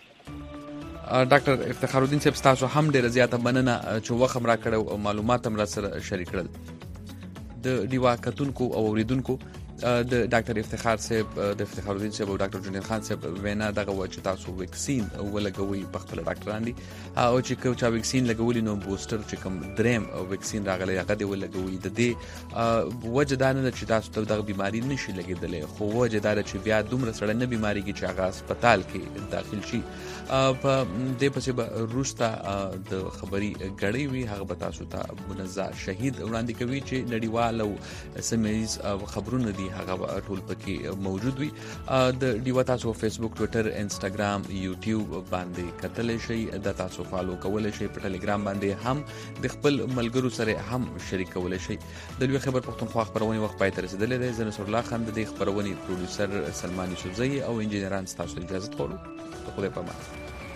[SPEAKER 1] ډاکټر افتخار الدین صاحب تاسو هم ډیره زیاته مننه چې وخت راکړو او معلومات هم را سره شریک کړل. د دیوا کتونکو او اوریدونکو د ډاکټر افتخار صاحب د افتخار الدین صاحب او ډاکټر جنید خان صاحب وینا دغه و چې تاسو ویکسین ولګوي په خپل ډاکټران دي او چې کوم چا ویکسین لګولي نو بوستر چې کوم دریم ویکسین راغلی هغه دی ولګوي. د دې وجه دا نه چې تاسو ته دغه بیماری نشي لګیدلې خو وجه دا چې بیا دومره سره نه بیماریږي چې هغه هسپتال کې داخل شي. په دې پسې به روستا د خبري غړي وي هغه به تاسو ته منزه شهید وړاندې کوي چې نړیوال او سیمایز خبرونه دي هغه ټول پکې موجود وي. د ډیوا تاسو فیسبوک ټوئیټر انسټاګرام یوټیوب باندې کتلی شئ د تاسو فالو کولی شئ په ټلګرام باندې هم د خپل ملګرو سره هم شریک کولی شئ. د لوی خبر پښتونخوا خبرونه وخت پای ته رسیدلې ده. زه نصر الله خان د دې خبرونه پروډوسر سلمان یوسفزئی او انجینران تاسو اجازه غواړو. خدای په امان.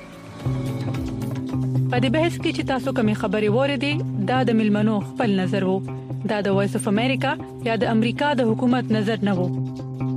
[SPEAKER 15] په دې بحث کې چې تاسو کومې خبرې وریدي دا د ملمنو خپل نظر وو دا د وایس اف امریکا یا د امریکا د حکومت نظر نه وو.